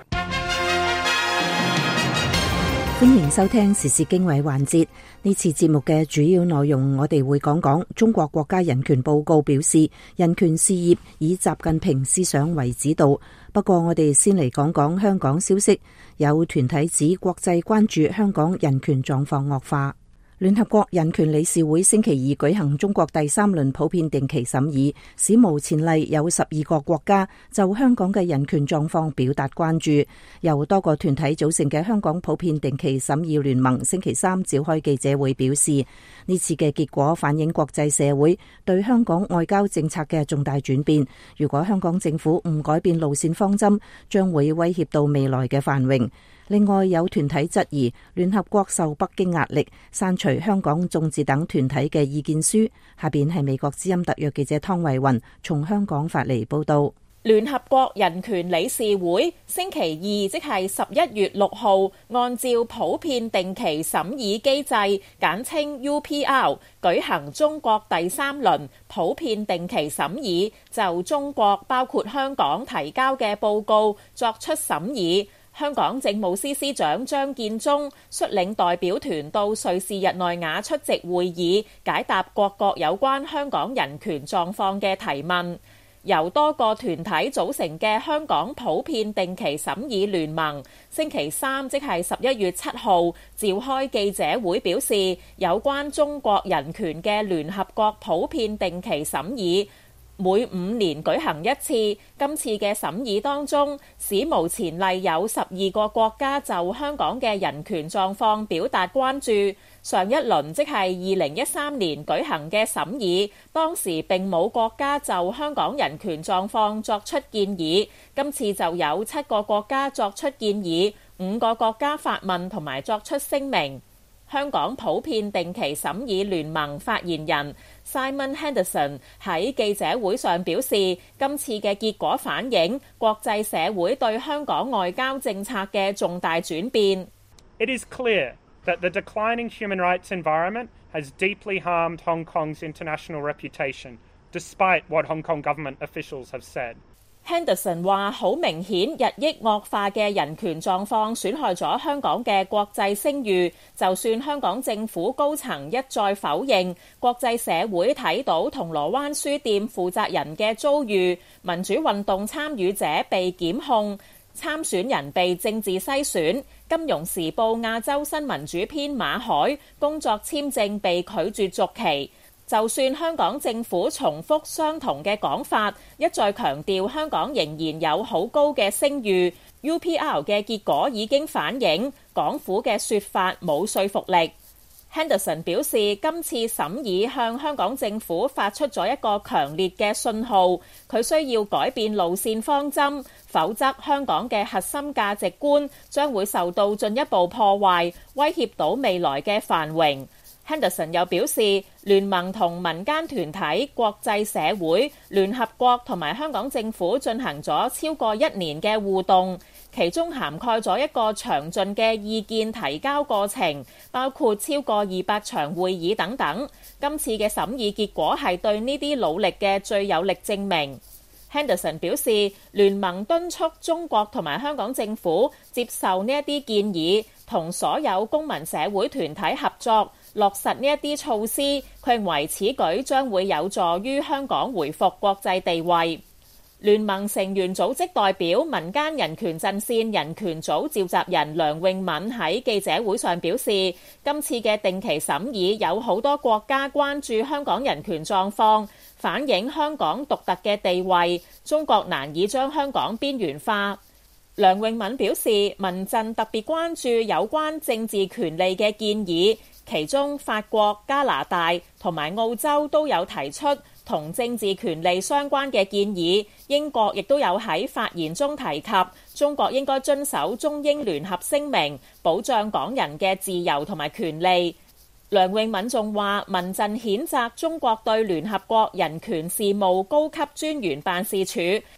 歡迎收聽時事經緯環節。呢次節目嘅主要內容，我哋會講講中國國家人權報告表示，人權事業以習近平思想為指導。不過我哋先嚟講講香港消息，有團體指國際關注香港人權狀況惡化。聯合國人權理事會星期二舉行中國第三輪普遍定期審議，史無前例有十二個國家就香港嘅人權狀況表達關注。由多個團體組成嘅香港普遍定期審議聯盟星期三召開記者會表示，呢次嘅結果反映國際社會對香港外交政策嘅重大轉變。如果香港政府唔改變路線方針，將會威脅到未來嘅繁榮。另外有團體質疑聯合國受北京壓力刪除香港眾志等團體嘅意見書。下邊係美國之音特約記者湯慧雲從香港發嚟報道。 聯合國人權理事會星期二即係十一月六號，按照普遍定期審議機制簡稱 U P R 舉行中國第三輪普遍定期審議，就中國包括香港提交嘅報告作出審議。香港政務司司長張建宗率領代表團到瑞士日內瓦出席會議，解答各國有關香港人權狀況嘅提問。由多個團體組成嘅香港普遍定期審議聯盟星期三即係十一月七號召開記者會，表示有關中國人權嘅聯合國普遍定期審議每五年舉行一次，今次嘅審議當中，史無前例有十二個國家就香港嘅人權狀況表達關注。上一輪即係二零一三年舉行嘅審議，當時並冇國家就香港人權狀況作出建議，今次就有七個國家作出建議，五個國家發問同埋作出聲明。香港普遍定期審議聯盟發言人 Simon Henderson 喺記者會上表示，今次嘅結果反映國際社會對香港外交政策嘅重大轉變。 It is clear that the declining human rights environment has deeply harmed Hong Kong's international reputation, despite what Hong Kong government officials have said. Henderson 話：好明顯，日益惡化嘅人權狀況損害咗香港嘅國際聲譽。就算香港政府高層一再否認，國際社會睇到銅鑼灣書店負責人嘅遭遇，民主運動參與者被檢控，參選人被政治篩選，金融時報亞洲新聞主編馬海工作簽證被拒絕續期。就算香港政府重複相同嘅講法，一再強調香港仍然有好高嘅聲譽， U P R 嘅結果已經反映港府嘅說法冇說服力。Henderson 表示，今次審議向香港政府發出咗一個強烈嘅信號，佢需要改變路線方針，否則香港嘅核心價值觀將會受到進一步破壞，威脅到未來嘅繁榮。Henderson 又表示，聯盟同民間團體、國際社會、聯合國同埋香港政府進行咗超過一年嘅互動，其中涵蓋咗一個詳盡嘅意見提交過程，包括超過二百場會議等等。今次嘅審議結果係對呢啲努力嘅最有力證明。Henderson 表示，聯盟敦促中國同埋香港政府接受呢一啲建議，同所有公民社會團體合作，落實呢一啲措施。佢認為此舉將會有助於香港回復國際地位。聯盟成員組織代表民間人權陣線人權組召集人梁永敏喺記者會上表示，今次嘅定期審議有好多國家關注香港人權狀況，反映香港獨特嘅地位，中國難以將香港邊緣化。梁永敏表示，民陣特別關注有關政治權利嘅建議，其中法國、加拿大同埋澳洲都有提出同政治權利相關嘅建議，英國亦都有喺發言中提及中國應該遵守中英聯合聲明，保障港人嘅自由同埋權利。梁永敏仲話，民陣譴責中國對聯合國人權事務高級專員辦事處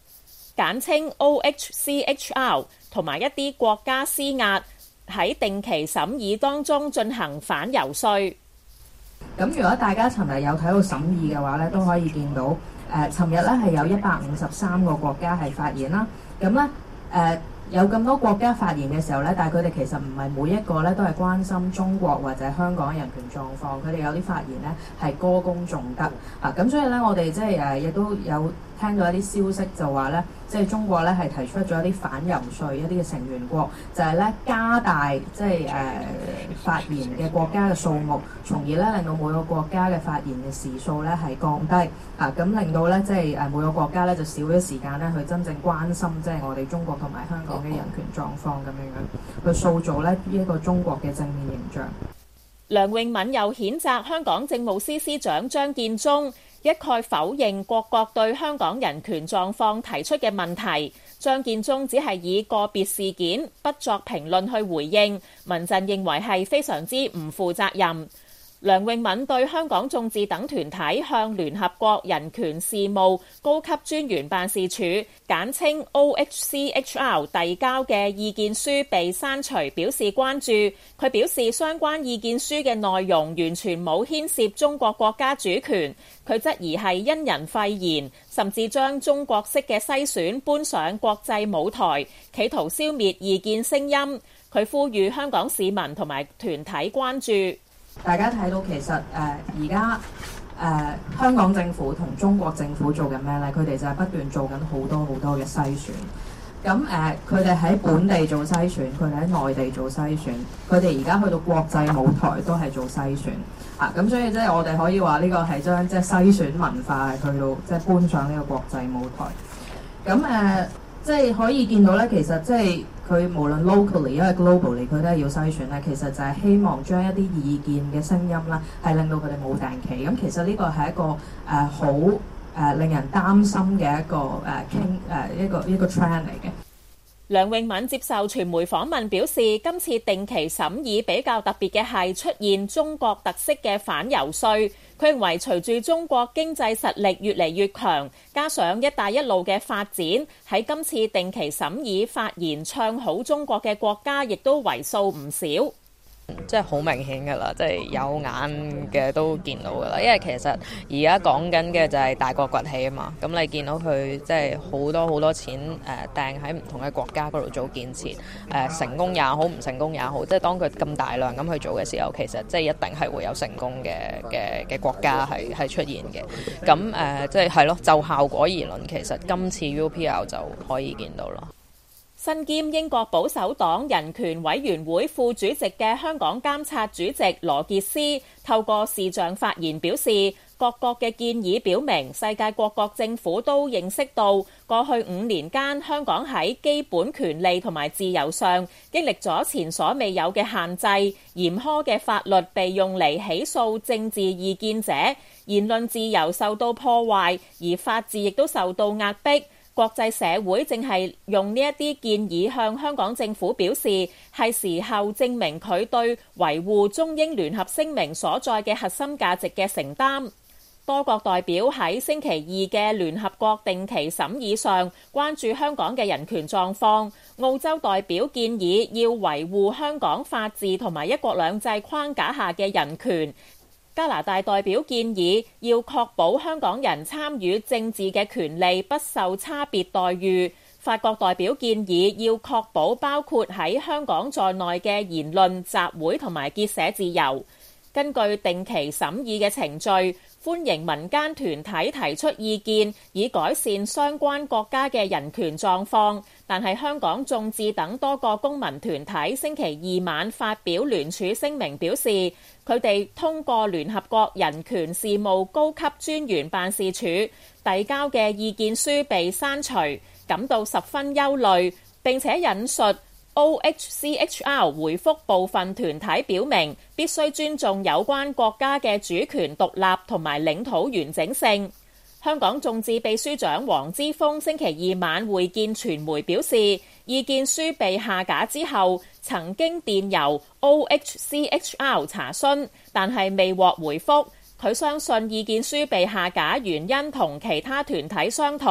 簡稱 O H C H R， 同埋一啲國家施壓，喺定期審議當中進行反游說。 咁如果大家尋日有睇到審議嘅話咧，都可以見到誒，尋日咧係有一百五十三個國家係發言啦。咁咧誒有咁多國家發言嘅時候咧，但係佢哋其實唔係每一個咧都係關心中國或者香港人權狀況，佢哋有啲發言咧係歌功頌德啊。咁所以咧，我哋即係誒亦都有聽到一啲消息就話咧，即係中國咧係提出咗一啲反游說一啲嘅成員國，就係咧加大即係誒發言嘅國家嘅數目，從而咧令到每個國家嘅發言嘅時數咧係降低啊，咁令到咧即係誒每個國家咧就少咗時間咧去真正關心即係我哋中國同埋香港嘅人權狀況咁樣樣，去塑造咧呢一個中國嘅正面形象。 梁永敏又譴責香港政務司司長張建宗一概否認各國對香港人權狀況提出嘅問題。張建宗只係以個別事件不作評論去回應，民陣認為係非常之唔負責任。梁永敏對香港眾志等團體向聯合國人權事務高級專員辦事處簡稱 O H C H R 遞交嘅意見書被刪除表示關注。佢表示相關意見書嘅內容完全冇牽涉中國國家主權，佢質疑係因人廢言，甚至將中國式嘅篩選搬上國際舞台，企圖消滅異見聲音。佢呼籲香港市民同埋團體關注。 大家睇到其實誒而家誒香港政府同中國政府做緊咩咧？佢哋就係不斷做緊好多好多嘅篩選。咁誒佢哋喺本地做篩選，佢哋喺內地做篩選，佢哋而家去到國際舞台都係做篩選啊！咁所以即係我哋可以話呢個係將即係篩選文化係去到即係搬上呢個國際舞台。咁誒即係可以見到咧，其實即係。佢無論 locally 因為 globally 佢都係要篩選咧，其實就係希望將一啲意見嘅聲音啦，係令到佢哋冇定期。咁其實呢個係一個誒好誒令人擔心嘅一個誒傾誒一個一個 trend 嚟嘅。 梁永敏接受傳媒訪問表示，今次定期審議比較特別嘅係出現中國特色嘅反游說。佢認為隨住中國經濟實力越嚟越強，加上一帶一路嘅發展，喺今次定期審議發言唱好中國嘅國家亦都為數唔少。 即係好明顯㗎啦，即係有眼嘅都見到㗎啦。因為其實而家講緊嘅就係大國崛起啊嘛。咁你見到佢即係好多好多錢誒掟喺唔同嘅國家嗰度做建設，誒、呃、成功也好，唔成功也好，即係當佢咁大量咁去做嘅時候，其實即係一定係會有成功嘅嘅嘅國家係係出現嘅。咁誒、呃、即係係咯，就效果而論，其實今次 U P R 就可以見到咯。 身兼英國保守黨人權委員會副主席嘅香港監察主席羅傑斯透過視像發言表示，各國嘅建議表明世界各國政府都認識到過去五年間香港喺基本權利同埋自由上經歷咗前所未有嘅限制，嚴苛嘅法律被用嚟起訴政治異見者，言論自由受到破壞，而法治亦都受到壓迫。國際社會正係用呢一啲建議向香港政府表示，係時候證明佢對維護中英聯合聲明所在嘅核心價值嘅承擔。多國代表喺星期二嘅聯合國定期審議上關注香港嘅人權狀況。澳洲代表建議要維護香港法治同埋一國兩制框架下嘅人權。加拿大代表建議要確保香港人參與政治嘅權利不受差別待遇。法國代表建議要確保包括喺香港在內嘅言論、集會同埋結社自由。根據定期審議嘅程序，歡迎民間團體提出意見，以改善相關國家嘅人權狀況。但係香港眾志等多個公民團體星期二晚發表聯署聲明，表示佢哋通過聯合國人權事務高級專員辦事處遞交嘅意見書被刪除，感到十分憂慮。並且引述 O H C H R 回覆部分團體表明，必須尊重有關國家嘅主權獨立同埋領土完整性。香港眾志秘書長黃之鋒星期二晚會見傳媒表示，意見書被下架之後，曾經電郵 O H C H R 查詢，但係未獲回覆。佢相信意見書被下架原因同其他團體相同。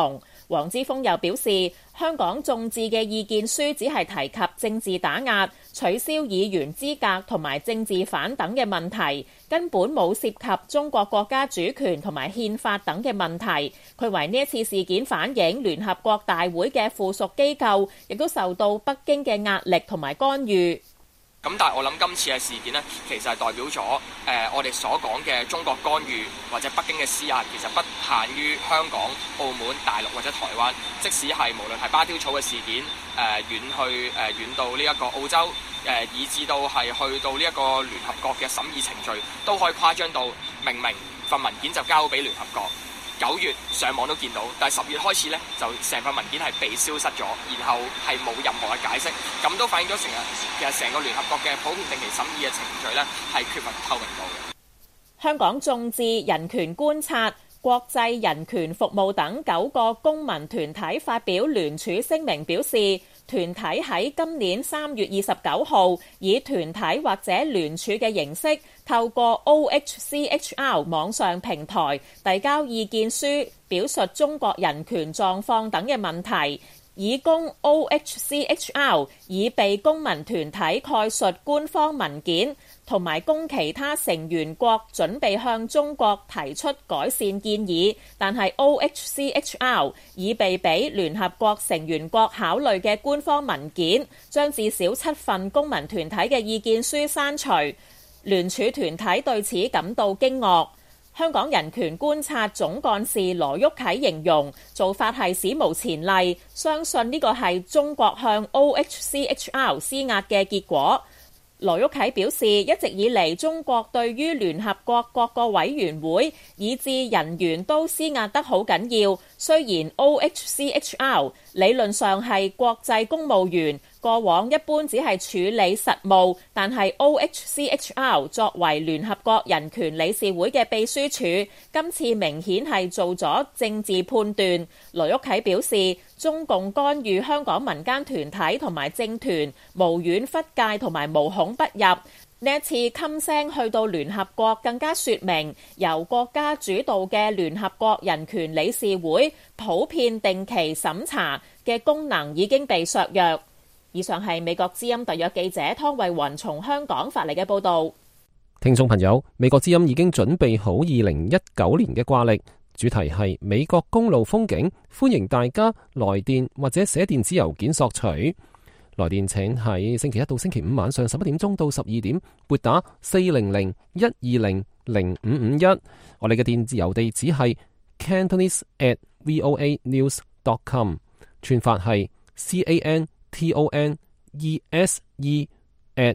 黃之鋒又表示，香港眾志嘅意見書只係提及政治打壓、取消議員資格同埋政治犯等嘅問題，根本冇涉及中國國家主權同埋憲法等嘅問題。佢為呢一次事件反映聯合國大會嘅附屬機構亦都受到北京嘅壓力同埋干預。 咁但係我諗今次嘅事件呢，其實係代表咗誒、呃、我哋所講嘅中國干預或者北京嘅施壓，其實不限於香港、澳門、大陸或者台灣。即使係無論係芭蕉草嘅事件，誒、呃、遠去誒、呃、遠到呢一個澳洲，誒、呃、以至到係去到呢一個聯合國嘅審議程序，都可以誇張到明明份文件就交俾聯合國。九月上網都見到，但係十月開始呢，就成份文件係被消失咗，然後係冇任何嘅解釋，咁都反映咗成日其實成個聯合國嘅普遍定期審議嘅程序呢，係缺乏透明度嘅。 香港眾志、人權觀察、國際人權服務等九個公民團體發表聯署聲明，表示團體喺今年三月二十九號以團體或者聯署嘅形式，透過 O H C H R 網上平台遞交意見書，表述中國人權狀況等嘅問題，以供 O H C H R 以被公民團體概述官方文件，同埋供其他成員國準備向中國提出改善建議，但係 O H C H R 已被俾聯合國成員國考慮嘅官方文件，將至少七份公民團體嘅意見書刪除。聯署團體對此感到驚愕。香港人權觀察總幹事羅旭啟形容做法係史無前例，相信呢個係中國向 O H C H R 施壓嘅結果。羅旭啟表示，一直以嚟中國對於聯合國各個委員會以至人員都施壓得好緊要。雖然 O H C H R 理論上係國際公務員，過往一般只係處理實務，但係 O H C H R 作為聯合國人權理事會嘅秘書處，今次明顯係做咗政治判斷。羅旭啟表示，中共干預香港民間團體同埋政團，無遠弗屆同埋無孔不入。呢一次噤聲去到聯合國，更加說明由國家主導嘅聯合國人權理事會普遍定期審查嘅功能已經被削弱。以上係美國之音特約記者湯慧雲從香港發嚟嘅報道。 聽眾朋友，美國之音已經準備好二零一九年嘅掛曆，主題係美國公路風景，歡迎大家來電或者寫電子郵件索取。來電請喺星期一到星期五晚上十一點鐘到十二點撥打四零零一二零零五五一。我哋嘅電子郵地址係 cantonese at voa news dot com， 串法係 c a n t o n e s e at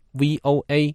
voa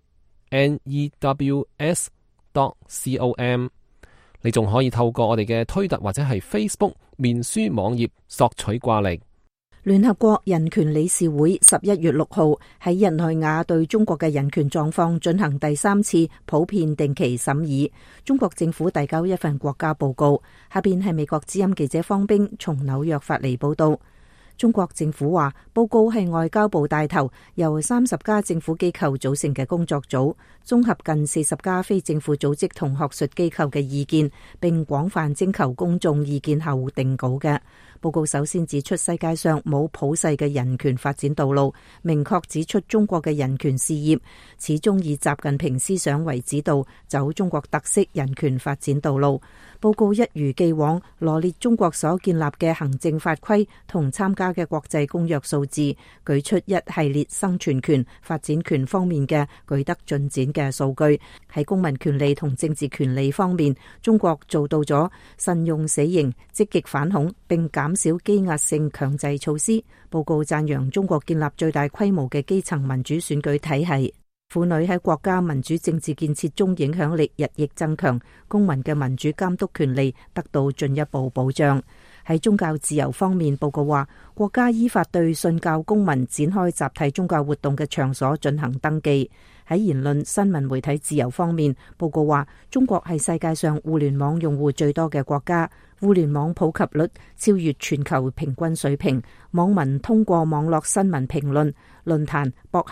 news dot com。 你仲可以透過我哋嘅推特或者係 Facebook 面書網頁索取掛曆。 聯合國人權理事會十一月六號喺日內瓦對中國嘅人權狀況進行第三次普遍定期審議。中國政府遞交一份國家報告。下邊係美國之音記者方冰從紐約發嚟報道。中國政府話，報告係外交部帶頭，由三十家政府機構組成嘅工作組，綜合近四十家非政府組織同學術機構嘅意見，並廣泛徵求公眾意見後定稿嘅。報告首先指出，世界上冇普世嘅人權發展道路，明確指出中國嘅人權事業始終以習近平思想為指導，走中國特色人權發展道路。報告一如既往羅列中國所建立嘅行政法規同參加嘅國際公約數字，舉出一系列生存權、發展權方面嘅舉得進展嘅數據。喺公民權利同政治權利方面，中國做到咗慎用死刑、積極反恐並減少羈押性強制措施。報告讚揚中國建立最大規模嘅基層民主選舉體系，婦女喺國家民主政治建設中影響力日益增強，公民嘅民主監督權利得到進一步保障。喺宗教自由方面，報告話國家依法對信教公民展開集體宗教活動嘅場所進行登記。喺言論新聞媒體自由方面，報告話中國係世界上互聯網用戶最多嘅國家，互聯網普及率超越全球平均水平，網民通過網絡新聞評論、論壇、博客、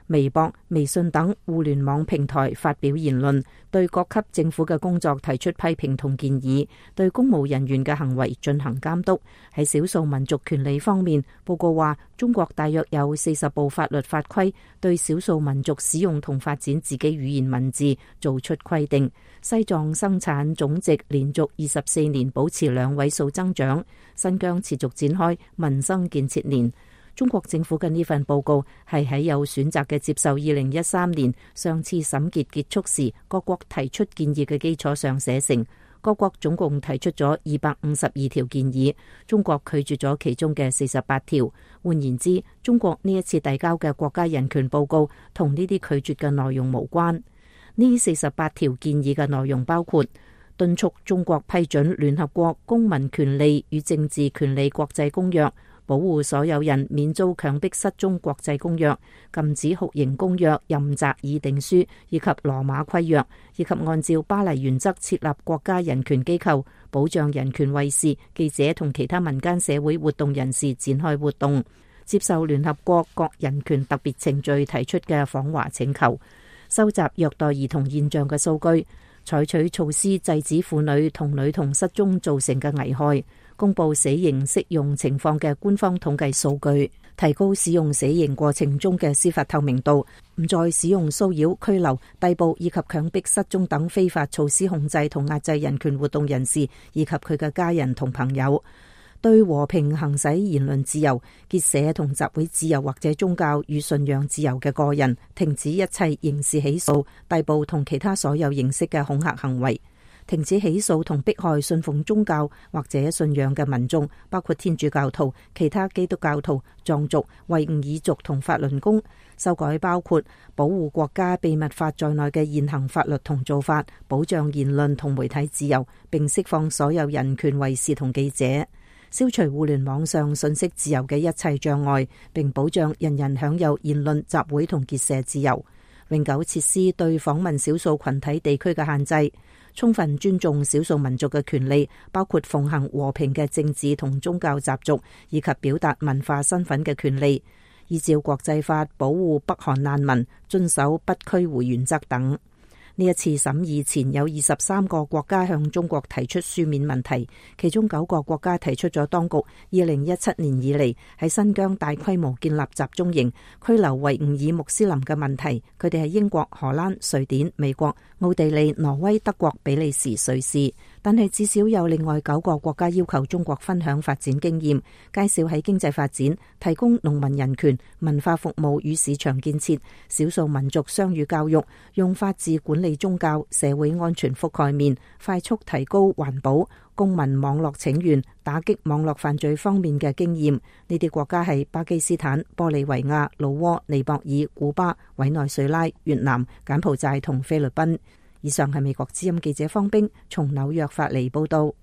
微博、微信等互聯網平台發表言論，對各級政府嘅工作提出批評同建議，對公務人員嘅行為進行監督。喺少數民族權利方面，報告話中國大約有四十部法律法規對少數民族使用同發展自己語言文字做出規定。西藏生產總值連續二十四年保持兩位數增長，新疆持續展開民生建設年。中國政府嘅呢份報告係喺有選擇嘅接受二零一三年上次審結結束時各國提出建議嘅基礎上寫成。各國總共提出咗二百五十二條建議，中國拒絕咗其中嘅四十八條。換言之，中國呢一次遞交嘅國家人權報告同呢啲拒絕嘅內容無關。呢四十八條建議嘅內容包括敦促中國批准聯合國公民權利與政治權利國際公約、保護所有人免遭強迫失蹤國際公約、禁止酷刑公約、任澤議定書以及羅馬規約，以及按照巴黎原則設立國家人權機構，保障人權衛士、記者同其他民間社會活動人士展開活動，接受聯合國各人權特別程序提出嘅訪華請求，收集虐待兒童現象嘅數據，採取措施制止婦女同女童失蹤造成嘅危害，公布死刑適用情況嘅官方統計數據，提高使用死刑過程中嘅司法透明度，唔再使用騷擾、拘留、逮捕以及強迫失蹤等非法措施控制同壓制人權活動人士以及佢嘅家人同朋友。對和平行使言論自由、結社同集會自由或者宗教與信仰自由嘅個人，停止一切刑事起訴、逮捕同其他所有形式嘅恐嚇行為。停止起訴同迫害信奉宗教或者信仰嘅民眾，包括天主教徒、其他基督教徒、藏族、維吾爾族同法輪功。修改包括保護國家秘密法在內嘅現行法律同做法，保障言論同媒體自由，並釋放所有人權衛士同記者。消除互聯網上信息自由嘅一切障礙，並保障人人享有言論、集會同結社自由。永久撤銷對訪問少數群體地區嘅限制，充分尊重少數民族嘅權利，包括奉行和平嘅政治同宗教習俗，以及表達文化身份嘅權利。依照國際法保護北韓難民，遵守不拘回原則等。呢一次審議前有二十三個國家向中國提出書面問題，其中九個國家提出咗當局二零一七年以嚟喺新疆大規模建立集中營、拘留維吾爾穆斯林嘅問題。佢哋係英國、荷蘭、瑞典、美國、奧地利、挪威、德國、比利時、瑞士。但係至少有另外九個國家要求中國分享發展經驗，介紹喺經濟發展、提供農民人權、文化服務與市場建設、少數民族雙語教育、用法治管理宗教、社會安全覆蓋面、快速提高環保、公民網絡請願、打擊網絡犯罪方面嘅經驗。呢啲國家係巴基斯坦、玻利維亞、老撾、尼泊爾、古巴、委內瑞拉、越南、柬埔寨同菲律賓。以上係美國之音記者方冰從紐約發嚟報道。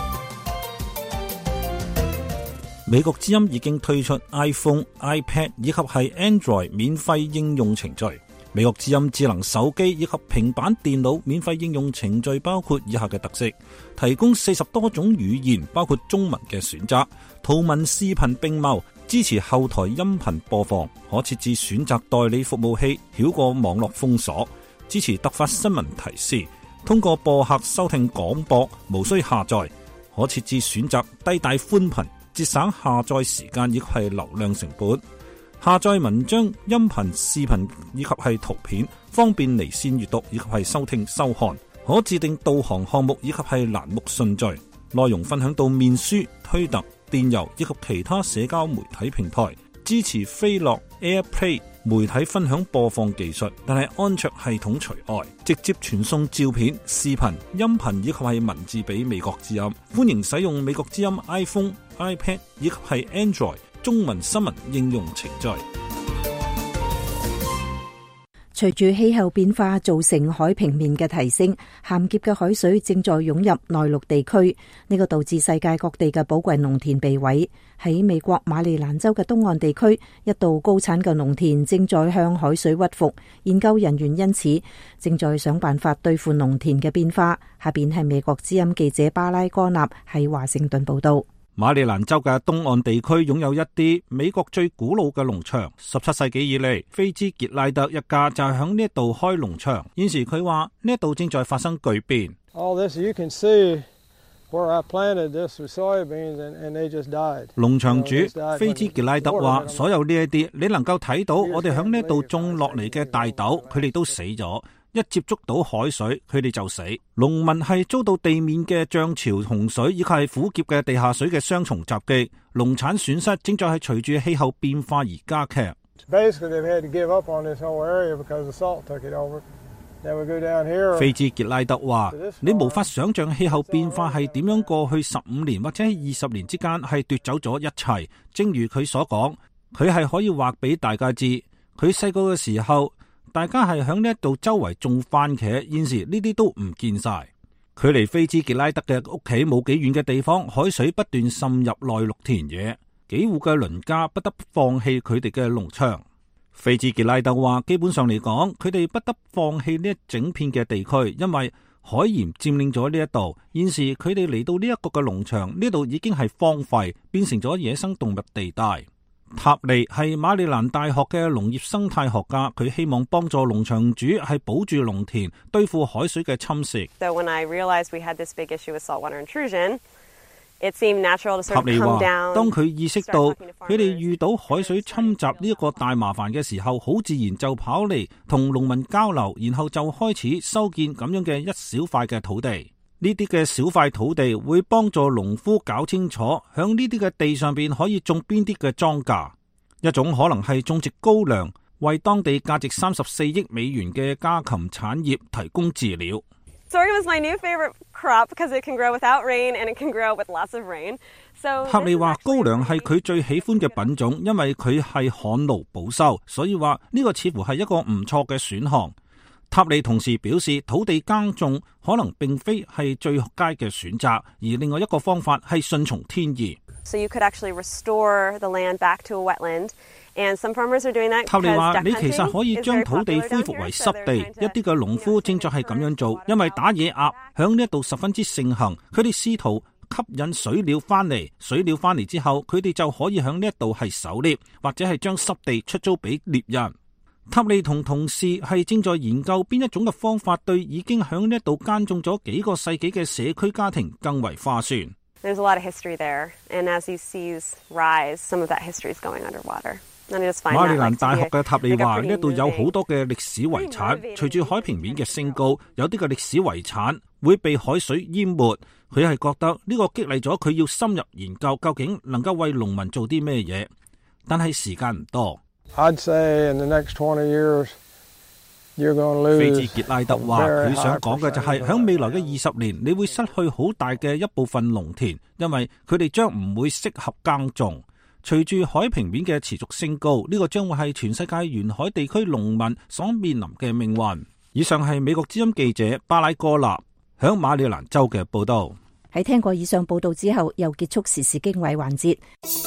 美國之音已經推出 iPhone、iPad 以及係 Android 免費應用程序。美國之音智能手機以及平板電腦免費應用程序包括以下嘅特色：提供四十多種語言，包括中文嘅選擇，圖文視頻並茂，支持後台音頻播放，可設置選擇代理服務器，繞過網絡封鎖，支持突發新聞提示，通過播客收聽廣播，無需下載，可設置選擇低帶寬頻，節省下載時間以及係流量成本。下載文章、音頻、視頻以及係圖片，方便離線閱讀以及係收聽收看。可自定導航項目以及係欄目順序。內容分享到面書、推特、電郵以及其他社交媒體平台。支持飛樂 AirPlay 媒體分享播放技術，但係安卓系統除外。直接傳送照片、視頻、音頻以及係文字俾美國之音。歡迎使用美國之音 iPhone、iPad 以及係 Android中文新聞應用程序。 隨住氣候變化造成海平面嘅提升，鹹潔嘅海水正在湧入內陸地區，呢個導致世界各地嘅寶貴農田被毀。喺美國馬里蘭州嘅東岸地區，一度高產嘅農田正在向海水屈服，研究人員因此正在想辦法對付農田嘅變化。下邊係美國之音記者巴拉哥納喺華盛頓報道。 馬里蘭州嘅東岸地區擁有一啲美國最古老嘅農場。十七世紀以嚟，菲茲傑拉德一家就係響呢一度開農場。現時佢話呢一度正在發生巨變。 All this you can see where I planted this with soybeans and, and they just died. 農場主菲茲傑拉德話：所有呢一啲你能夠睇到，我哋響呢度種落嚟嘅大豆，佢哋都死咗。一接觸到海水，佢哋就死。農民係遭到地面嘅漲潮、洪水以及係苦澀嘅地下水嘅雙重襲擊，農產損失正在係隨住氣候變化而加劇。菲茲傑拉德話：你無法想象氣候變化係點樣過去十五年或者係二十年之間係奪走咗一切。正如佢所講，佢係可以話俾大家知，佢細個嘅時候。大家係響呢一度周圍種番茄，現時呢啲都唔見晒。距離菲茲傑拉德嘅屋企冇幾遠嘅地方，海水不斷滲入內陸田野，幾戶嘅鄰家不得不放棄佢哋嘅農場。菲茲傑拉德話：基本上嚟講，佢哋不得放棄呢一整片嘅地區，因為海鹽佔領咗呢一度。現時佢哋嚟到呢一個嘅農場，呢度已經係荒廢，變成咗野生動物地帶。塔利係馬里蘭大學嘅農業生態學家，佢希望幫助農場主係保住農田，對付海水嘅侵蝕。 So when I realized we had this big issue with saltwater intrusion, it seemed natural to sort of come down. 塔利話，當佢意識到佢哋遇到海水侵襲呢一個大麻煩嘅時候，好自然就跑嚟同農民交流，然後就開始修建咁樣嘅一小塊嘅土地。呢啲嘅小塊土地會幫助農夫搞清楚響呢啲嘅地上邊可以種邊啲嘅莊稼，一種可能係種植高粱，為當地價值三十四億美元嘅家禽產業提供飼料。 Sorghum is my new favorite crop because it can grow without rain and it can grow with lots of rain. So 塔利話高粱係佢最喜歡嘅品種，因為佢係旱澇保收，所以話呢個似乎係一個唔錯嘅選項。塔利同時表示，土地耕種可能並非係最佳嘅選擇，而另外一個方法係順從天意。 So you could actually restore the land back to a wetland, and some farmers are doing that. 塔利話：你其實可以將土地恢復為濕地，一啲嘅農夫正在係咁樣做，因為打野鴨響呢一度十分之盛行，佢哋試圖吸引水鳥翻嚟，水鳥翻嚟之後，佢哋就可以響呢一度係狩獵，或者係將濕地出租俾獵人。塔利同同事係正在研究邊一種嘅方法對已經響呢一度耕種咗幾個世紀嘅社區家庭更為划算。 There's a lot of history there, and as these seas rise, some of that history is going underwater. 馬里蘭大學嘅塔利話：呢一度有好多嘅歷史遺產，隨住海平面嘅升高，有啲嘅歷史遺產會被海水淹沒。佢係覺得呢個激勵咗佢要深入研究，究竟能夠為農民做啲咩嘢，但係時間唔多。 I'd say in the next twenty years, you're going to lose. 菲茲傑拉德話：佢想講嘅就係響未來嘅二十年，你會失去好大嘅一部分農田，因為佢哋將唔會適合耕種。隨住海平面嘅持續升高，呢個將會係全世界沿海地區農民所面臨嘅命運。以上係美國之音記者巴拉哥納響馬里蘭州嘅報道。 喺聽過以上報道之後，又結束時事經緯環節。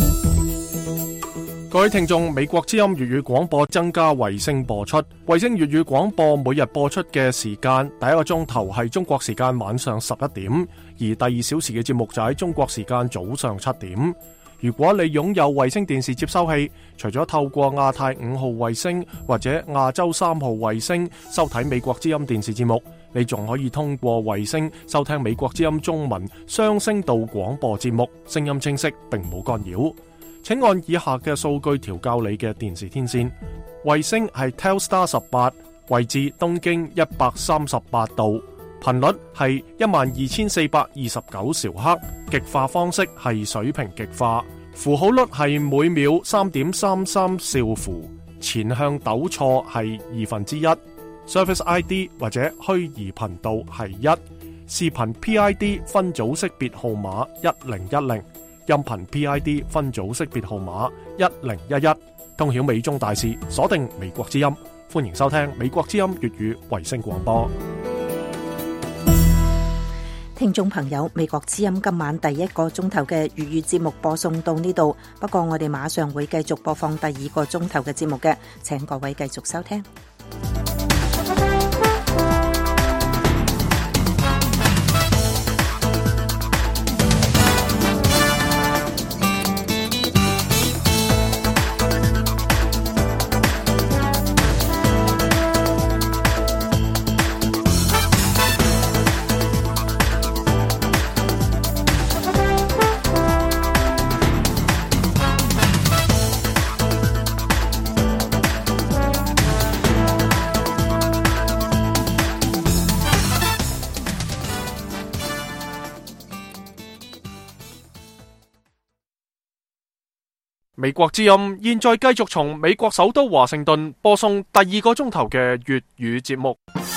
各位聽眾，美國之音粵語廣播增加衛星播出。衛星粵語廣播每日播出嘅時間，第一個鐘頭係中國時間晚上十一點，而第二小時嘅節目就喺中國時間早上七點。如果你擁有衛星電視接收器，除咗透過亞太五號衛星或者亞洲三號衛星收睇美國之音電視節目，你仲可以通過衛星收聽美國之音中文雙聲道廣播節目，聲音清晰並冇干擾。請按以下嘅數據調校你嘅電視天線。衛星係 Telstar 十八，位置東經一百三十八度，頻率係一萬二千四百二十九兆赫，極化方式係水平極化，符號率係每秒三點三三兆符，前向抖錯係二分之一，Service I D 或者虛擬頻道係一，視頻 P I D 分組識別號碼一零一零。音頻 P I D 分組識別號碼一零一一，通曉美中大事，鎖定美國之音，歡迎收聽美國之音粵語衛星廣播。 聽眾朋友，美國之音今晚第一個鐘頭嘅粵語節目播送到呢度，不過我哋馬上會繼續播放第二個鐘頭嘅節目嘅，請各位繼續收聽。 美國之音現在繼續從美國首都華盛頓播送第二個鐘頭嘅粵語節目。